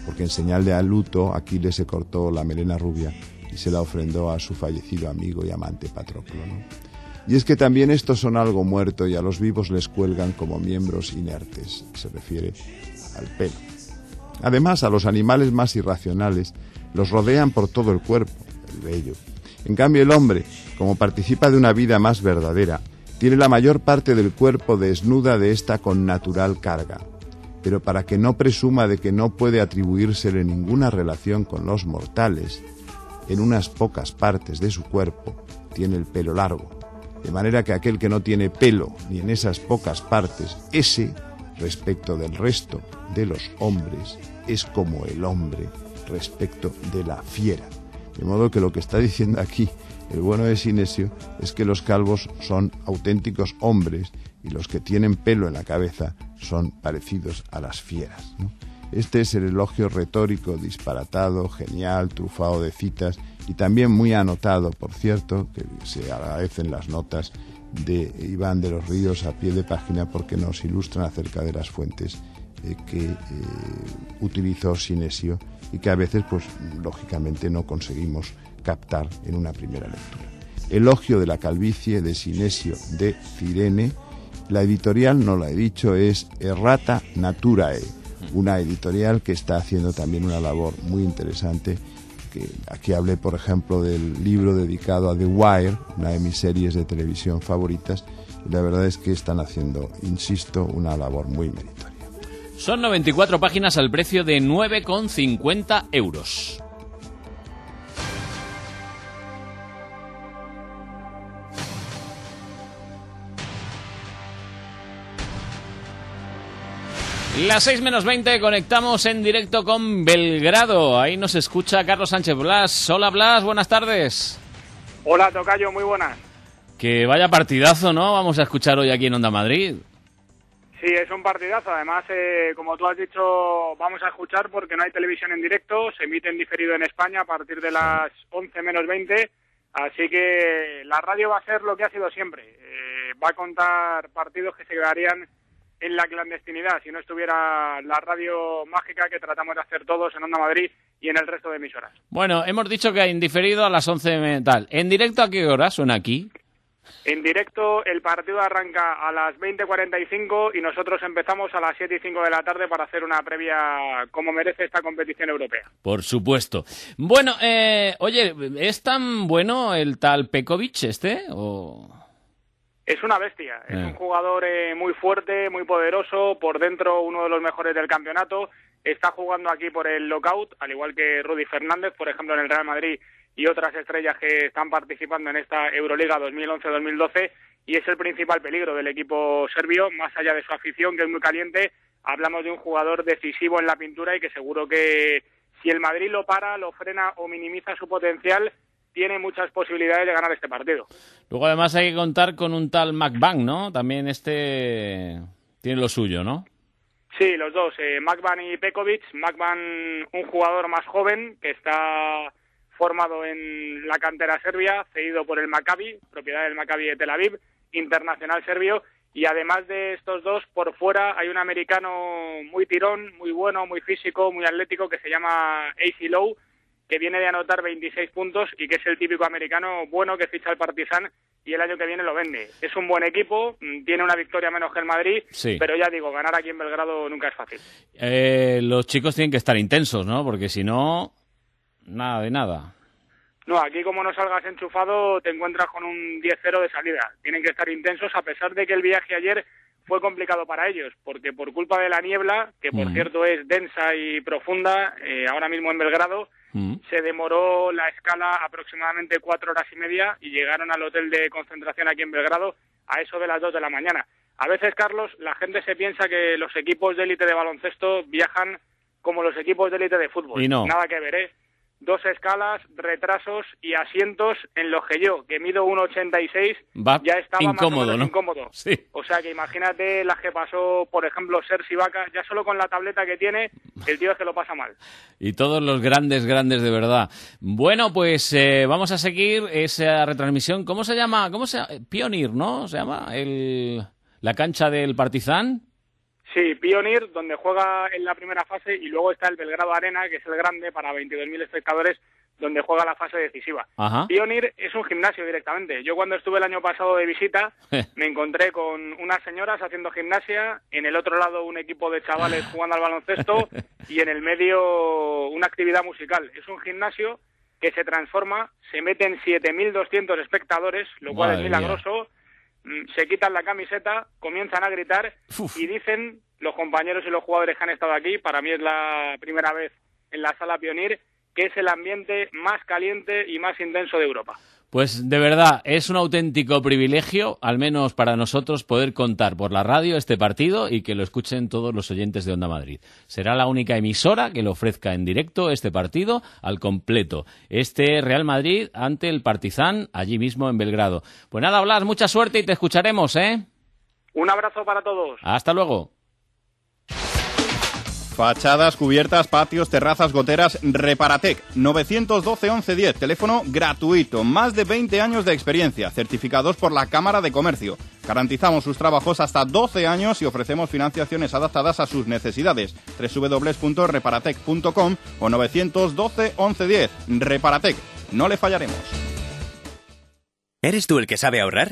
porque en señal de luto Aquiles se cortó la melena rubia y se la ofrendó a su fallecido amigo y amante Patroclo, ¿no? Y es que también estos son algo muerto y a los vivos les cuelgan como miembros inertes, se refiere al pelo. Además, a los animales más irracionales los rodean por todo el cuerpo, el vello. En cambio, el hombre, como participa de una vida más verdadera, tiene la mayor parte del cuerpo desnuda de esta con natural carga. Pero para que no presuma de que no puede atribuírsele ninguna relación con los mortales, en unas pocas partes de su cuerpo tiene el pelo largo. De manera que aquel que no tiene pelo ni en esas pocas partes, ese, respecto del resto de los hombres, es como el hombre respecto de la fiera. De modo que lo que está diciendo aquí el bueno de Sinesio es que los calvos son auténticos hombres y los que tienen pelo en la cabeza son parecidos a las fieras, ¿no? Este es el elogio retórico, disparatado, genial, trufado de citas y también muy anotado, por cierto, que se agradecen las notas de Iván de los Ríos a pie de página porque nos ilustran acerca de las fuentes eh, que eh, utilizó Sinesio y que a veces, pues, lógicamente no conseguimos captar en una primera lectura. Elogio de la calvicie de Sinesio de Cirene. La editorial, no la he dicho, es Errata Naturae, una editorial que está haciendo también una labor muy interesante. Que aquí hablé, por ejemplo, del libro dedicado a The Wire, una de mis series de televisión favoritas, y la verdad es que están haciendo, insisto, una labor muy meritoria. Son noventa y cuatro páginas al precio de nueve con cincuenta euros. Las seis menos veinte, conectamos en directo con Belgrado. Ahí nos escucha Carlos Sánchez Blas. Hola Blas, buenas tardes. Hola tocayo, muy buenas. Que vaya partidazo, ¿no? Vamos a escuchar hoy aquí en Onda Madrid. Sí, es un partidazo. Además, eh, como tú has dicho, vamos a escuchar porque no hay televisión en directo. Se emite en diferido en España a partir de las once menos veinte. Así que la radio va a ser lo que ha sido siempre. Eh, va a contar partidos que se quedarían en la clandestinidad si no estuviera la radio mágica que tratamos de hacer todos en Onda Madrid y en el resto de emisoras. Bueno, hemos dicho que en diferido a las once tal. ¿En directo a qué hora suena aquí? En directo el partido arranca a las veinte cuarenta y cinco y nosotros empezamos a las siete y cinco de la tarde para hacer una previa como merece esta competición europea. Por supuesto. Bueno, eh, oye, ¿es tan bueno el tal Pekovic este o...? Es una bestia, es un jugador eh, muy fuerte, muy poderoso, por dentro uno de los mejores del campeonato, está jugando aquí por el lockout, al igual que Rudy Fernández, por ejemplo en el Real Madrid y otras estrellas que están participando en esta Euroliga dos mil once dos mil doce, y es el principal peligro del equipo serbio, más allá de su afición que es muy caliente. Hablamos de un jugador decisivo en la pintura y que seguro que si el Madrid lo para, lo frena o minimiza su potencial, tiene muchas posibilidades de ganar este partido. Luego además hay que contar con un tal McBann, ¿no? También este tiene lo suyo, ¿no? Sí, los dos, eh, McBann y Pekovic. McBann, un jugador más joven que está formado en la cantera serbia, cedido por el Maccabi, propiedad del Maccabi de Tel Aviv, internacional serbio, y además de estos dos, por fuera hay un americano muy tirón, muy bueno, muy físico, muy atlético, que se llama A C Lowe, que viene de anotar veintiséis puntos y que es el típico americano bueno que ficha el Partizan y el año que viene lo vende. Es un buen equipo, tiene una victoria menos que el Madrid, sí. Pero ya digo, ganar aquí en Belgrado nunca es fácil. Eh, los chicos tienen que estar intensos, ¿no? Porque si no, nada de nada. No, aquí como no salgas enchufado te encuentras con un diez cero de salida. Tienen que estar intensos a pesar de que el viaje ayer fue complicado para ellos, porque por culpa de la niebla, que por mm. cierto es densa y profunda, eh, ahora mismo en Belgrado, mm. se demoró la escala aproximadamente cuatro horas y media y llegaron al hotel de concentración aquí en Belgrado a eso de las dos de la mañana. A veces, Carlos, la gente se piensa que los equipos de élite de baloncesto viajan como los equipos de élite de fútbol. Y no. Nada que ver, ¿eh? Dos escalas, retrasos y asientos en los que yo, que mido uno ochenta y seis, Va ya estaba incómodo, más o menos ¿no? incómodo. Sí. O sea que imagínate las que pasó, por ejemplo, Sergi Vaca, ya solo con la tableta que tiene, el tío es que lo pasa mal. Y todos los grandes, grandes de verdad. Bueno, pues eh, vamos a seguir esa retransmisión. ¿Cómo se llama? ¿Cómo se llama? Pioneer, ¿no? ¿Se llama? El... ¿La cancha del Partizan? Sí, Pionir, donde juega en la primera fase, y luego está el Belgrado Arena, que es el grande, para veintidós mil espectadores, donde juega la fase decisiva. Ajá. Pionir es un gimnasio directamente. Yo cuando estuve el año pasado de visita, me encontré con unas señoras haciendo gimnasia, en el otro lado un equipo de chavales jugando al baloncesto y en el medio una actividad musical. Es un gimnasio que se transforma, se meten siete mil doscientos espectadores, lo cual Madre es milagroso. Mía. Se quitan la camiseta, comienzan a gritar Uf. y dicen los compañeros y los jugadores que han estado aquí, para mí es la primera vez en la sala Pionir, que es el ambiente más caliente y más intenso de Europa. Pues de verdad, es un auténtico privilegio, al menos para nosotros, poder contar por la radio este partido y que lo escuchen todos los oyentes de Onda Madrid. Será la única emisora que lo ofrezca en directo este partido al completo. Este Real Madrid ante el Partizan, allí mismo en Belgrado. Pues nada, Blas, mucha suerte y te escucharemos, ¿eh? Un abrazo para todos. Hasta luego. Fachadas, cubiertas, patios, terrazas, goteras, Reparatec, nueve uno dos, once diez, teléfono gratuito, más de veinte años de experiencia, certificados por la Cámara de Comercio. Garantizamos sus trabajos hasta doce años y ofrecemos financiaciones adaptadas a sus necesidades. doble u doble u doble u punto reparatec punto com o nueve uno dos, once diez. Reparatec, no le fallaremos. ¿Eres tú el que sabe ahorrar?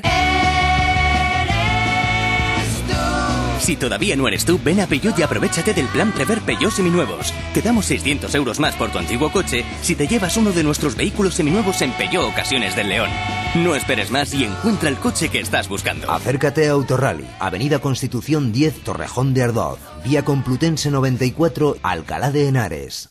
Si todavía no eres tú, ven a Peugeot y aprovéchate del plan Prever Peugeot Seminuevos. Te damos seiscientos euros más por tu antiguo coche si te llevas uno de nuestros vehículos seminuevos en Peugeot Ocasiones del León. No esperes más y encuentra el coche que estás buscando. Acércate a Autorally, Avenida Constitución diez, Torrejón de Ardoz, Vía Complutense noventa y cuatro, Alcalá de Henares.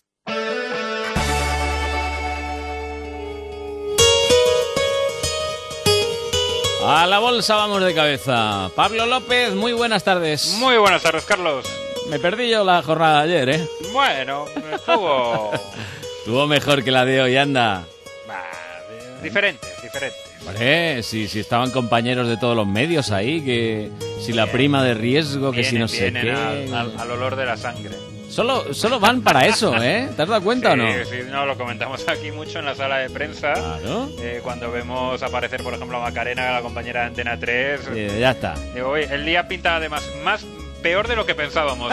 A la bolsa vamos de cabeza. Pablo López, muy buenas tardes. Muy buenas tardes, Carlos. Me perdí yo la jornada de ayer, ¿eh? Bueno, estuvo... estuvo mejor que la de hoy, anda. Bah, diferente, diferente. Vale, si, si estaban compañeros de todos los medios ahí, que si la prima de riesgo, que vienen, si no sé qué... Al, al, al olor de la sangre. Solo, solo van para eso, ¿eh? ¿Te has dado cuenta sí, o no? Sí, no, lo comentamos aquí mucho en la sala de prensa. Claro. Eh, cuando vemos aparecer, por ejemplo, a Macarena, la compañera de Antena tres. Sí, ya está. Eh, hoy, el día pinta además más peor de lo que pensábamos.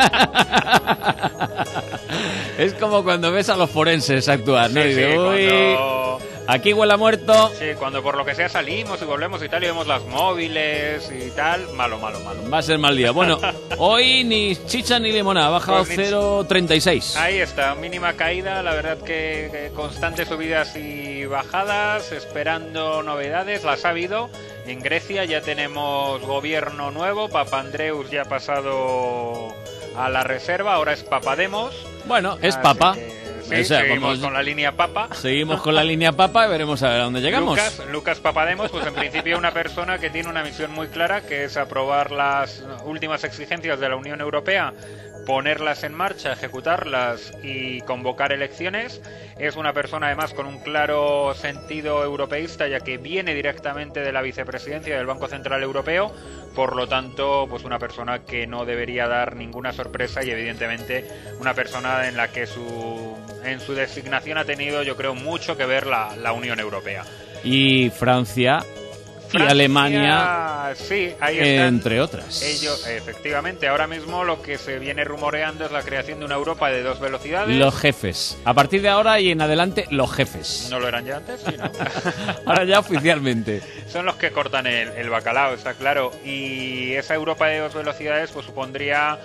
Es como cuando ves a los forenses actuar, ¿no? Sí, y de, sí, uy, cuando... aquí huele a muerto. Sí, cuando por lo que sea salimos y volvemos y tal y vemos las móviles y tal, malo, malo, malo. Va a ser mal día. Bueno, hoy ni chicha ni limonada, ha bajado pues cero coma treinta y seis. Ahí está, mínima caída, la verdad que, que constantes subidas y bajadas, esperando novedades, las ha habido. En Grecia ya tenemos gobierno nuevo, Papandreou ya ha pasado a la reserva, ahora es Papademos. Bueno, es Papa. Sí, o sea, seguimos vamos, con la línea Papa. Seguimos con la línea Papa y veremos a ver a dónde llegamos. Lucas, Lucas Papademos, pues en principio una persona que tiene una misión muy clara, que es aprobar las últimas exigencias de la Unión Europea, ponerlas en marcha, ejecutarlas y convocar elecciones. Es una persona además con un claro sentido europeísta, ya que viene directamente de la vicepresidencia del Banco Central Europeo. Por lo tanto, pues una persona que no debería dar ninguna sorpresa y evidentemente una persona en la que su en su designación ha tenido, yo creo, mucho que ver la, la Unión Europea. Y Francia... Francia, y Alemania, sí, ahí están, entre otras. Ellos, efectivamente, ahora mismo lo que se viene rumoreando es la creación de una Europa de dos velocidades. Los jefes. A partir de ahora y en adelante, los jefes. ¿No lo eran ya antes? Sí, ¿no? Ahora ya oficialmente. Son los que cortan el, el bacalao, está claro. Y esa Europa de dos velocidades pues supondría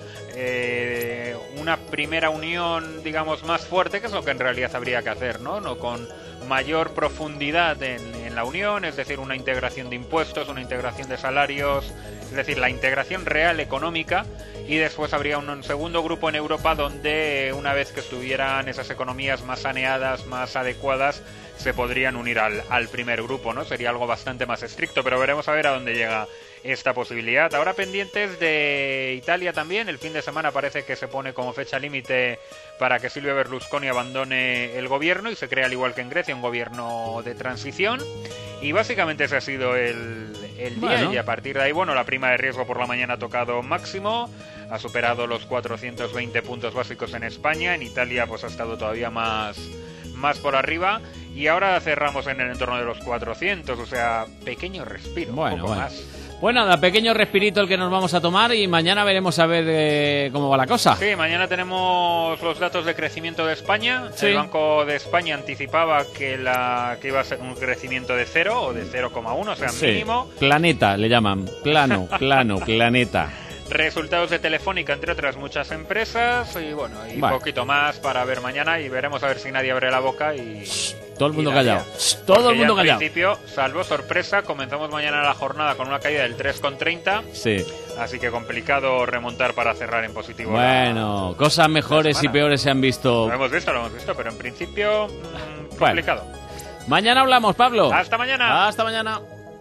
eh, una primera unión, digamos, más fuerte, que es lo que en realidad habría que hacer, ¿no? No con mayor profundidad en, en la Unión, es decir, una integración de impuestos, una integración de salarios, es decir, la integración real económica, y después habría un, un segundo grupo en Europa donde una vez que estuvieran esas economías más saneadas, más adecuadas, se podrían unir al, al primer grupo, ¿no? Sería algo bastante más estricto, pero veremos a ver a dónde llega esta posibilidad. Ahora pendientes de Italia también, el fin de semana parece que se pone como fecha límite para que Silvio Berlusconi abandone el gobierno y se crea, al igual que en Grecia, un gobierno de transición. Y básicamente ese ha sido el, el día. Bueno. Y a partir de ahí, bueno, la prima de riesgo por la mañana ha tocado máximo, ha superado los cuatrocientos veinte puntos básicos en España. En Italia pues ha estado todavía más, más por arriba. Y ahora cerramos en el entorno de los cuatrocientos, o sea, pequeño respiro, bueno, un poco bueno. más. Bueno, nada, pequeño respirito el que nos vamos a tomar y mañana veremos a ver eh, cómo va la cosa. Sí, mañana tenemos los datos de crecimiento de España. Sí. El Banco de España anticipaba que, la, que iba a ser un crecimiento de cero o de cero coma uno, o sea, Sí. mínimo. Planeta, le llaman. Plano, plano, planeta. Resultados de Telefónica, entre otras muchas empresas, y bueno, y Vale. poquito más para ver mañana, y veremos a ver si nadie abre la boca y... Todo el mundo y la callado. lía. Shh, todo Porque el mundo ya en callado. principio, salvo sorpresa, comenzamos mañana la jornada con una caída del tres coma treinta, Sí. así que complicado remontar para cerrar en positivo. Bueno, cosas mejores y peores se han visto. Lo hemos visto, lo hemos visto, pero en principio mm, Bueno. complicado. Mañana hablamos, Pablo. Hasta mañana. Hasta mañana.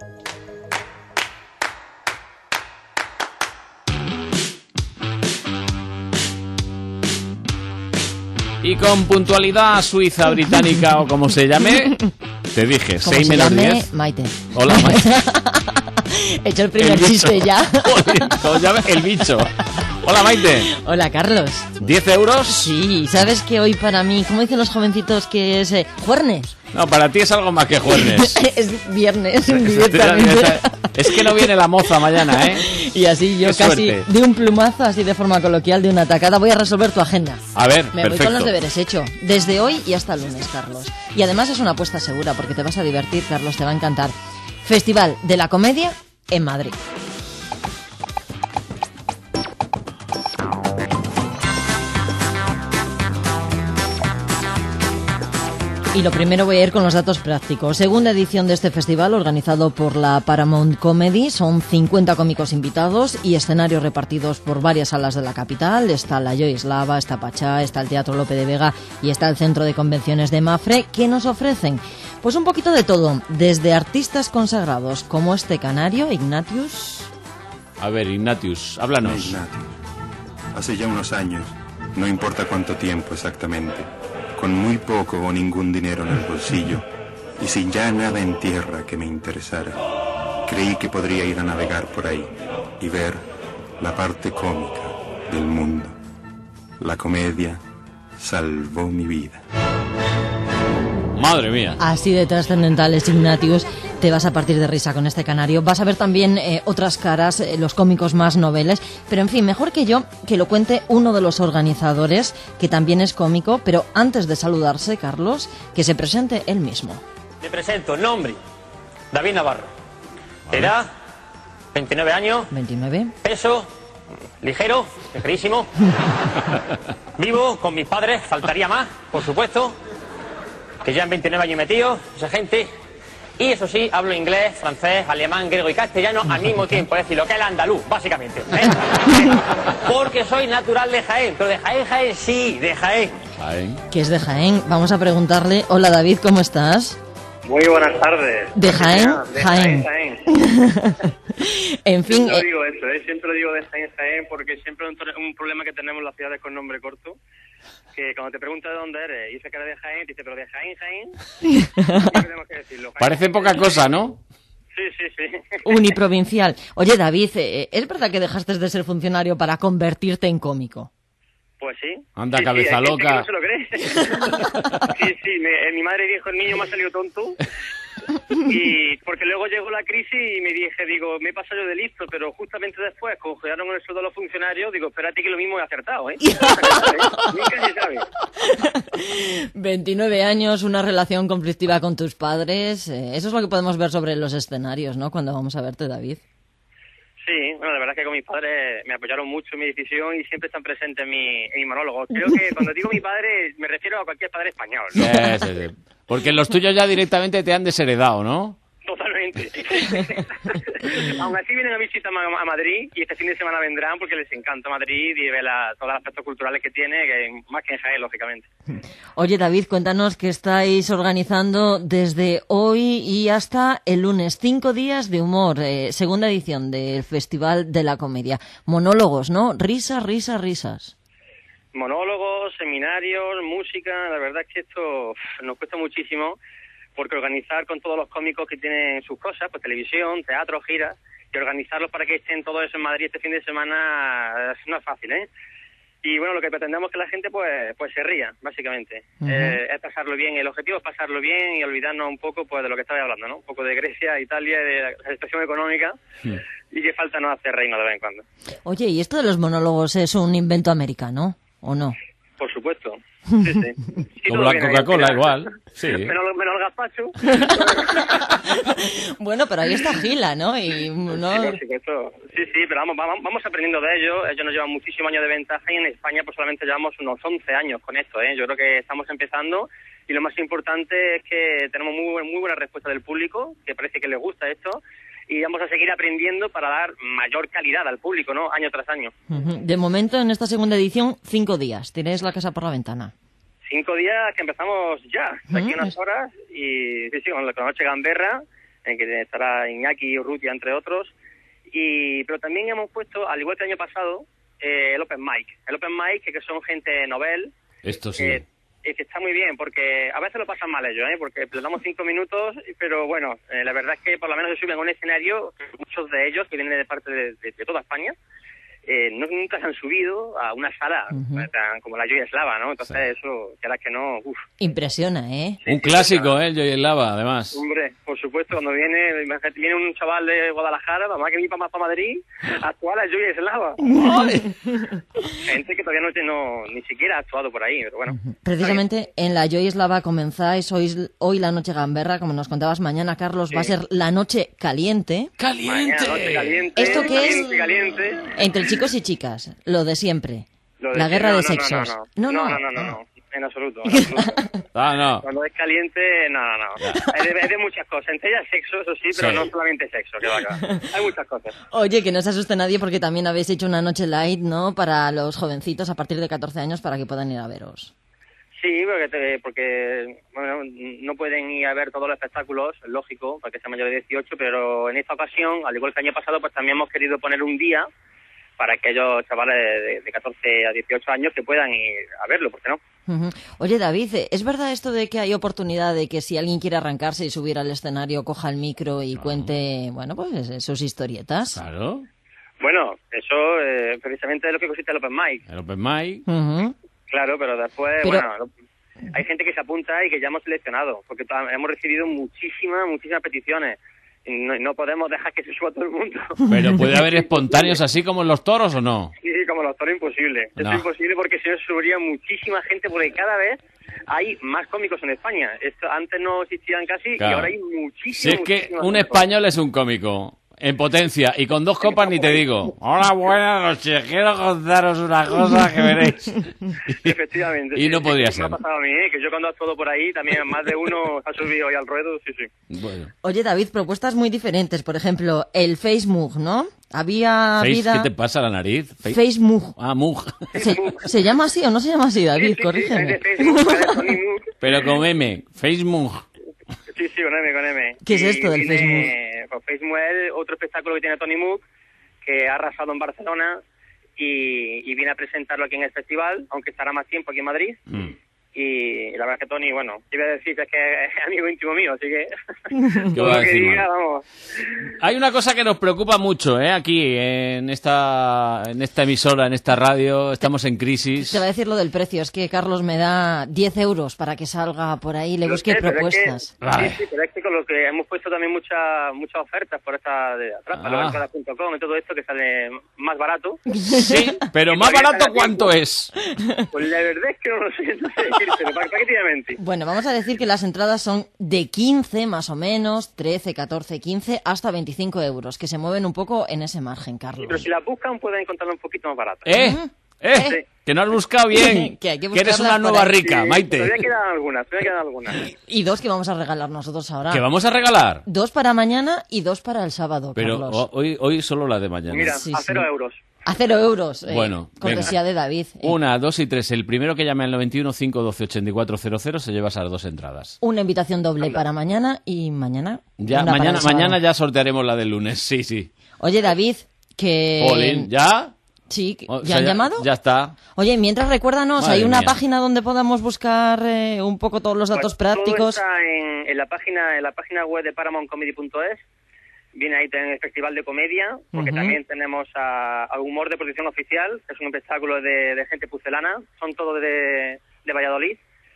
Y con puntualidad suiza, británica o como se llame, te dije, Como seis se menos llame, diez. Maite. Hola, Maite. He hecho el primer El bicho. chiste ya. ¿Cómo se llama? El bicho. Hola, Maite. Hola, Carlos. ¿diez euros? Sí, ¿sabes que hoy para mí, como dicen los jovencitos, que es eh, juernes? No, para ti es algo más que juernes. Es viernes directamente. Es que no viene la moza mañana, ¿eh? Y así yo Qué casi suerte. de un plumazo, así de forma coloquial, de una tacada, voy a resolver tu agenda. A ver, Me voy perfecto. con los deberes hecho, desde hoy y hasta el lunes, Carlos. Y además es una apuesta segura, porque te vas a divertir, Carlos, te va a encantar. Festival de la Comedia en Madrid. Y lo primero voy a ir con los datos prácticos. Segunda edición de este festival, organizado por la Paramount Comedy. Son cincuenta cómicos invitados y escenarios repartidos por varias salas de la capital. Está la Joyce Lava, está Pachá, está el Teatro Lope de Vega y está el Centro de Convenciones de Mafre. ¿Qué nos ofrecen? Pues un poquito de todo, desde artistas consagrados como este canario, Ignatius. A ver, Ignatius, háblanos. Ignatius. Hace ya unos años, no importa cuánto tiempo exactamente, con muy poco o ningún dinero en el bolsillo y sin ya nada en tierra que me interesara, creí que podría ir a navegar por ahí y ver la parte cómica del mundo. La comedia salvó mi vida. Madre mía. Así de trascendentales, Ignatius. Te vas a partir de risa con este canario. Vas a ver también eh, otras caras, eh, los cómicos más noveles. Pero en fin, mejor que yo, que lo cuente uno de los organizadores, que también es cómico. Pero antes de saludarse, Carlos, que se presente él mismo. Me presento, nombre, David Navarro. Edad, veintinueve años. veintinueve. Peso, ligero, ligerísimo. Vivo con mis padres, faltaría más, por supuesto. Que ya en veintinueve años metidos, esa gente. Y eso sí, hablo inglés, francés, alemán, griego y castellano al mismo tiempo. Es decir, lo que es el andaluz, básicamente. ¿eh? Porque soy natural de Jaén. Pero de Jaén, Jaén, sí, de Jaén. Jaén. Que es de Jaén. Vamos a preguntarle. Hola, David, ¿cómo estás? Muy buenas tardes. ¿De Jaén? De Jaén. Jaén, Jaén. En fin. Siempre eh, digo eso, ¿eh? Siempre digo de Jaén, Jaén, porque siempre un, un problema que tenemos en las ciudades con nombre corto, que cuando te preguntas de dónde eres y dices que eres de Jaén, te dice, pero de Jaén, Jaén. ¿Qué tenemos que decirlo? Jaén, Parece Jaén, poca Jaén. cosa, ¿no? Sí, sí, sí. Uniprovincial. Oye, David, eh, ¿es verdad que dejaste de ser funcionario para convertirte en cómico? Pues sí. Anda, Sí, sí, cabeza hay gente que loca. no se lo cree. Sí, sí, me- mi madre dijo, el niño me ha salido tonto. Y porque luego llegó la crisis y me dije, digo, me he pasado yo de listo, pero justamente después congelaron el sueldo de los funcionarios, digo, espérate que lo mismo he acertado, ¿eh? Nunca se sabe. veintinueve años, una relación conflictiva con tus padres. eh, eso es lo que podemos ver sobre los escenarios, ¿no? Cuando vamos a verte, David. Sí, bueno, la verdad es que con mis padres me apoyaron mucho en mi decisión y siempre están presentes en mi, en mi monólogo. Creo que cuando digo mi padre, me refiero a cualquier padre español, ¿no? Sí, sí, sí. Porque los tuyos ya directamente te han desheredado, ¿no? Totalmente. Aún así vienen a visitar a a Madrid y este fin de semana vendrán porque les encanta Madrid y ver la, todos los aspectos culturales que tiene, que más que en Jaén, lógicamente. Oye, David, cuéntanos que estáis organizando desde hoy y hasta el lunes. Cinco días de humor, eh, segunda edición del Festival de la Comedia. Monólogos, ¿no? Risas, risas, risas. Monólogos, seminarios, música, la verdad es que esto uf, nos cuesta muchísimo porque organizar con todos los cómicos que tienen sus cosas, pues televisión, teatro, giras, y organizarlos para que estén todos eso en Madrid este fin de semana eh, no es fácil, ¿eh? Y bueno, lo que pretendemos es que la gente pues pues se ría, básicamente. Ujú. Eh, es pasarlo bien, el objetivo es pasarlo bien y olvidarnos un poco pues de lo que estaba hablando, ¿no? Un poco de Grecia, Italia, de la situación económica. y que falta no hacer reino de vez en cuando. Oye, ¿y esto de los monólogos es un invento americano o no? Por supuesto. Sí, sí. Sí, como la Coca-Cola igual. Sí. Menos, menos el gazpacho. Bueno, pero ahí está Gila, ¿no? Y no... Sí, por supuesto. Sí, sí, pero vamos, vamos, vamos aprendiendo de ellos. Ellos nos llevan muchísimos años de ventaja y en España pues solamente llevamos unos once años con esto, ¿eh? Yo creo que estamos empezando y lo más importante es que tenemos muy, muy buena respuesta del público, que parece que les gusta esto, y vamos a seguir aprendiendo para dar mayor calidad al público, ¿no? Año tras año. De momento, en esta segunda edición, cinco días. Tiréis la casa por la ventana. Cinco días que empezamos ya, de aquí unas horas, y sí, sí, con la noche gamberra, en que estará Iñaki y Urrutia, entre otros, y pero también hemos puesto, al igual que el año pasado, eh, el Open Mic. El Open Mic, que, que son gente novel. Esto sí. Eh, es que está muy bien, porque a veces lo pasan mal ellos, ¿eh? Porque les damos cinco minutos, pero bueno, eh, la verdad es que por lo menos se suben a un escenario, muchos de ellos, que vienen de parte de, de, de toda España, eh, no, nunca se han subido a una sala uh-huh. tan, como la Joy Eslava, ¿no? Entonces sí. Eso, que era que no, uff. Impresiona, ¿eh? Un clásico, ¿eh? El Joy Eslava, además. Hombre, por supuesto, cuando viene, viene un chaval de Guadalajara, mamá que viene para, para Madrid, a actuar a Joy Eslava. Gente que todavía no, no ni siquiera ha actuado por ahí, pero bueno. Precisamente en la Joy Eslava comenzáis hoy, hoy la noche gamberra, como nos contabas mañana, Carlos, sí. Va a ser la noche caliente. ¡Caliente! Mañana, noche caliente. ¿Esto qué caliente, es? Caliente. Entre chicos y chicas, lo de siempre. Lo de la guerra no, de no, sexos. No no no. No, no, no, no, no. En absoluto. En absoluto. Ah, no. Cuando es caliente, no, no, no. Es de, es de muchas cosas. Entre ellas sexo, eso sí, pero sí. No solamente sexo, que va acá. Hay muchas cosas. Oye, que no se asuste nadie porque también habéis hecho una noche light, ¿no? Para los jovencitos a partir de catorce años para que puedan ir a veros. Sí, porque, te, porque bueno, no pueden ir a ver todos los espectáculos, es lógico, para que sea mayor de dieciocho, pero en esta ocasión, al igual que el año pasado, pues también hemos querido poner un día para aquellos chavales de, de catorce a dieciocho años que puedan ir a verlo, ¿por qué no? Uh-huh. Oye, David, ¿es verdad esto de que hay oportunidad de que si alguien quiere arrancarse y subir al escenario, coja el micro y no. cuente, bueno, pues sus historietas? Claro. Bueno, eso eh, precisamente es lo que consiste el Open Mic. El Open Mic. Uh-huh. Claro, pero después, pero... bueno, hay gente que se apunta y que ya hemos seleccionado, porque hemos recibido muchísimas, muchísimas peticiones. Y no, no podemos dejar que se suba todo el mundo. Pero puede haber espontáneos así como en los toros, ¿o no? Sí, como en los toros, imposible. No. Es imposible porque si no se subiría muchísima gente, porque cada vez hay más cómicos en España. Esto antes no existían casi claro. Y ahora hay muchísimos. Si es que un español es un cómico. En potencia, y con dos copas ni te digo. Hola, buenas noches, quiero contaros una cosa que veréis. Efectivamente. Y no sí, podría sí, ser. Me ha pasado a mí, ¿eh? Que yo cuando he actuado por ahí, también más de uno ha subido hoy al ruedo, sí, sí. Bueno. Oye, David, propuestas muy diferentes. Por ejemplo, el Facebook, ¿no? Había Face, vida... ¿Qué te pasa la nariz? Face... Facebook. Ah, Mug. ¿Se, ¿Se llama así o no se llama así, David? Sí, sí, corrígeme. Sí, Facebook, pero con M, Facebook. Sí, sí, con M, con M. ¿Qué es esto del tiene, Facebook? Pues Facebook es otro espectáculo que tiene Tony Mook, que ha arrasado en Barcelona y, y viene a presentarlo aquí en el festival, aunque estará más tiempo aquí en Madrid. Mm. Y la verdad es que Tony, bueno, iba a decir que es que es amigo íntimo mío, así que todo lo que decir, diga, vamos. Hay una cosa que nos preocupa mucho, ¿eh? Aquí, en esta, en esta emisora, en esta radio, estamos en crisis. Te va a decir lo del precio, es que Carlos me da diez euros para que salga por ahí y le busque propuestas. Es que, vale. Sí, sí, pero es que con lo que hemos puesto también muchas muchas ofertas por esta de atrás, ah. para la punto com y todo esto, que sale más barato. Sí, pero ¿más barato cuánto es? Pues la verdad es que no lo sé, no sé. ¿Para qué te iba a mentir? Bueno, vamos a decir que las entradas son de quince más o menos, trece, catorce, quince, hasta veinticinco euros, que se mueven un poco en ese margen, Carlos. Sí, pero si la buscan pueden encontrarlo un poquito más barato. ¿Eh? ¿Eh? Sí. Que no has buscado bien. que, hay que, que eres una nueva rica, sí, Maite. Todavía quedan algunas, todavía quedan algunas. Y dos que vamos a regalar nosotros ahora. ¿Qué vamos a regalar? Dos para mañana y dos para el sábado, pero Carlos. hoy, hoy solo la de mañana. Mira, sí, a sí. cero euros. A cero euros. Eh, bueno, cortesía venga. de David. Eh. Una, dos y tres. El primero que llame al noventa y uno, cinco doce, ochenta y cuatro cero cero se lleva esas dos entradas. Una invitación doble Anda. Para mañana y mañana. Ya, mañana, mañana ya sortearemos la del lunes. Sí, sí. Oye, David, que. Polín, ¿ya? Sí, ¿ya o sea, han ya, llamado? Ya está. Oye, mientras recuérdanos, Madre hay una mía. página donde podamos buscar eh, un poco todos los datos pues prácticos. Todo está en, en la página en la página web de paramount comedy punto es. Viene ahí también el Festival de Comedia, porque uh-huh. también tenemos a, a Humor de Protección Oficial, que es un espectáculo de, de gente pucelana, son todos de, de Valladolid.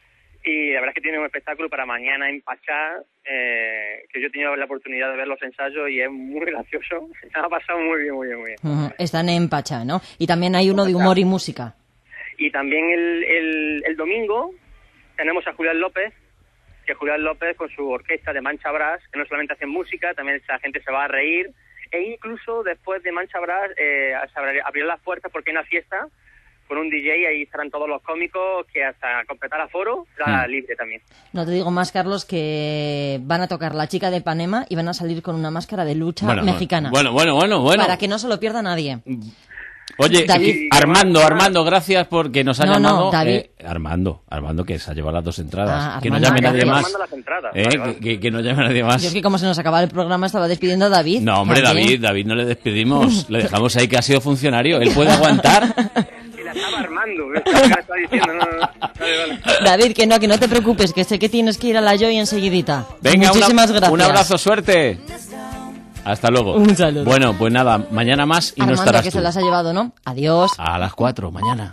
Y la verdad es que tiene un espectáculo para mañana en Pachá, eh, que yo he tenido la oportunidad de ver los ensayos y es muy gracioso. Se me ha pasado muy bien, muy bien, muy bien. Uh-huh. Están en Pachá, ¿no? Y también hay uno de humor y música. Y también el, el, el domingo tenemos a Julián López, que Julián López con su orquesta de Mancha Brass, que no solamente hacen música, también la gente se va a reír. E incluso después de Mancha Brass eh, se abrirán las puertas porque hay una fiesta con un D J, ahí estarán todos los cómicos, que hasta completar aforo será Mm. libre también. No te digo más, Carlos, que van a tocar La Chica de Ipanema y van a salir con una máscara de lucha Bueno, mexicana. Bueno, bueno, bueno, bueno. Para que no se lo pierda nadie. Oye, David. Armando, Armando, gracias porque nos ha No, no, llamado. David. eh, Armando, Armando, que se ha llevado las dos entradas. Ah, que no Armando. llame Ah, nadie que más. Armando las entradas. Eh, Vale, vale. que, que- que no llame nadie más. Yo es que como se nos acababa el programa estaba despidiendo a David. No, hombre, También. David, David no le despedimos. Le dejamos ahí que ha sido funcionario. Él puede aguantar. Y la estaba armando, es lo que me estaba diciendo. No, no, no. Vale, vale. David, que no, que no te preocupes, que sé que tienes que ir a la Joy enseguidita. Venga, Muchísimas una- gracias. un abrazo, suerte. Hasta luego. Un saludo. Bueno, pues nada, mañana más y no Armando, estarás que tú. se las ha llevado, ¿no? Adiós. A las cuatro, mañana.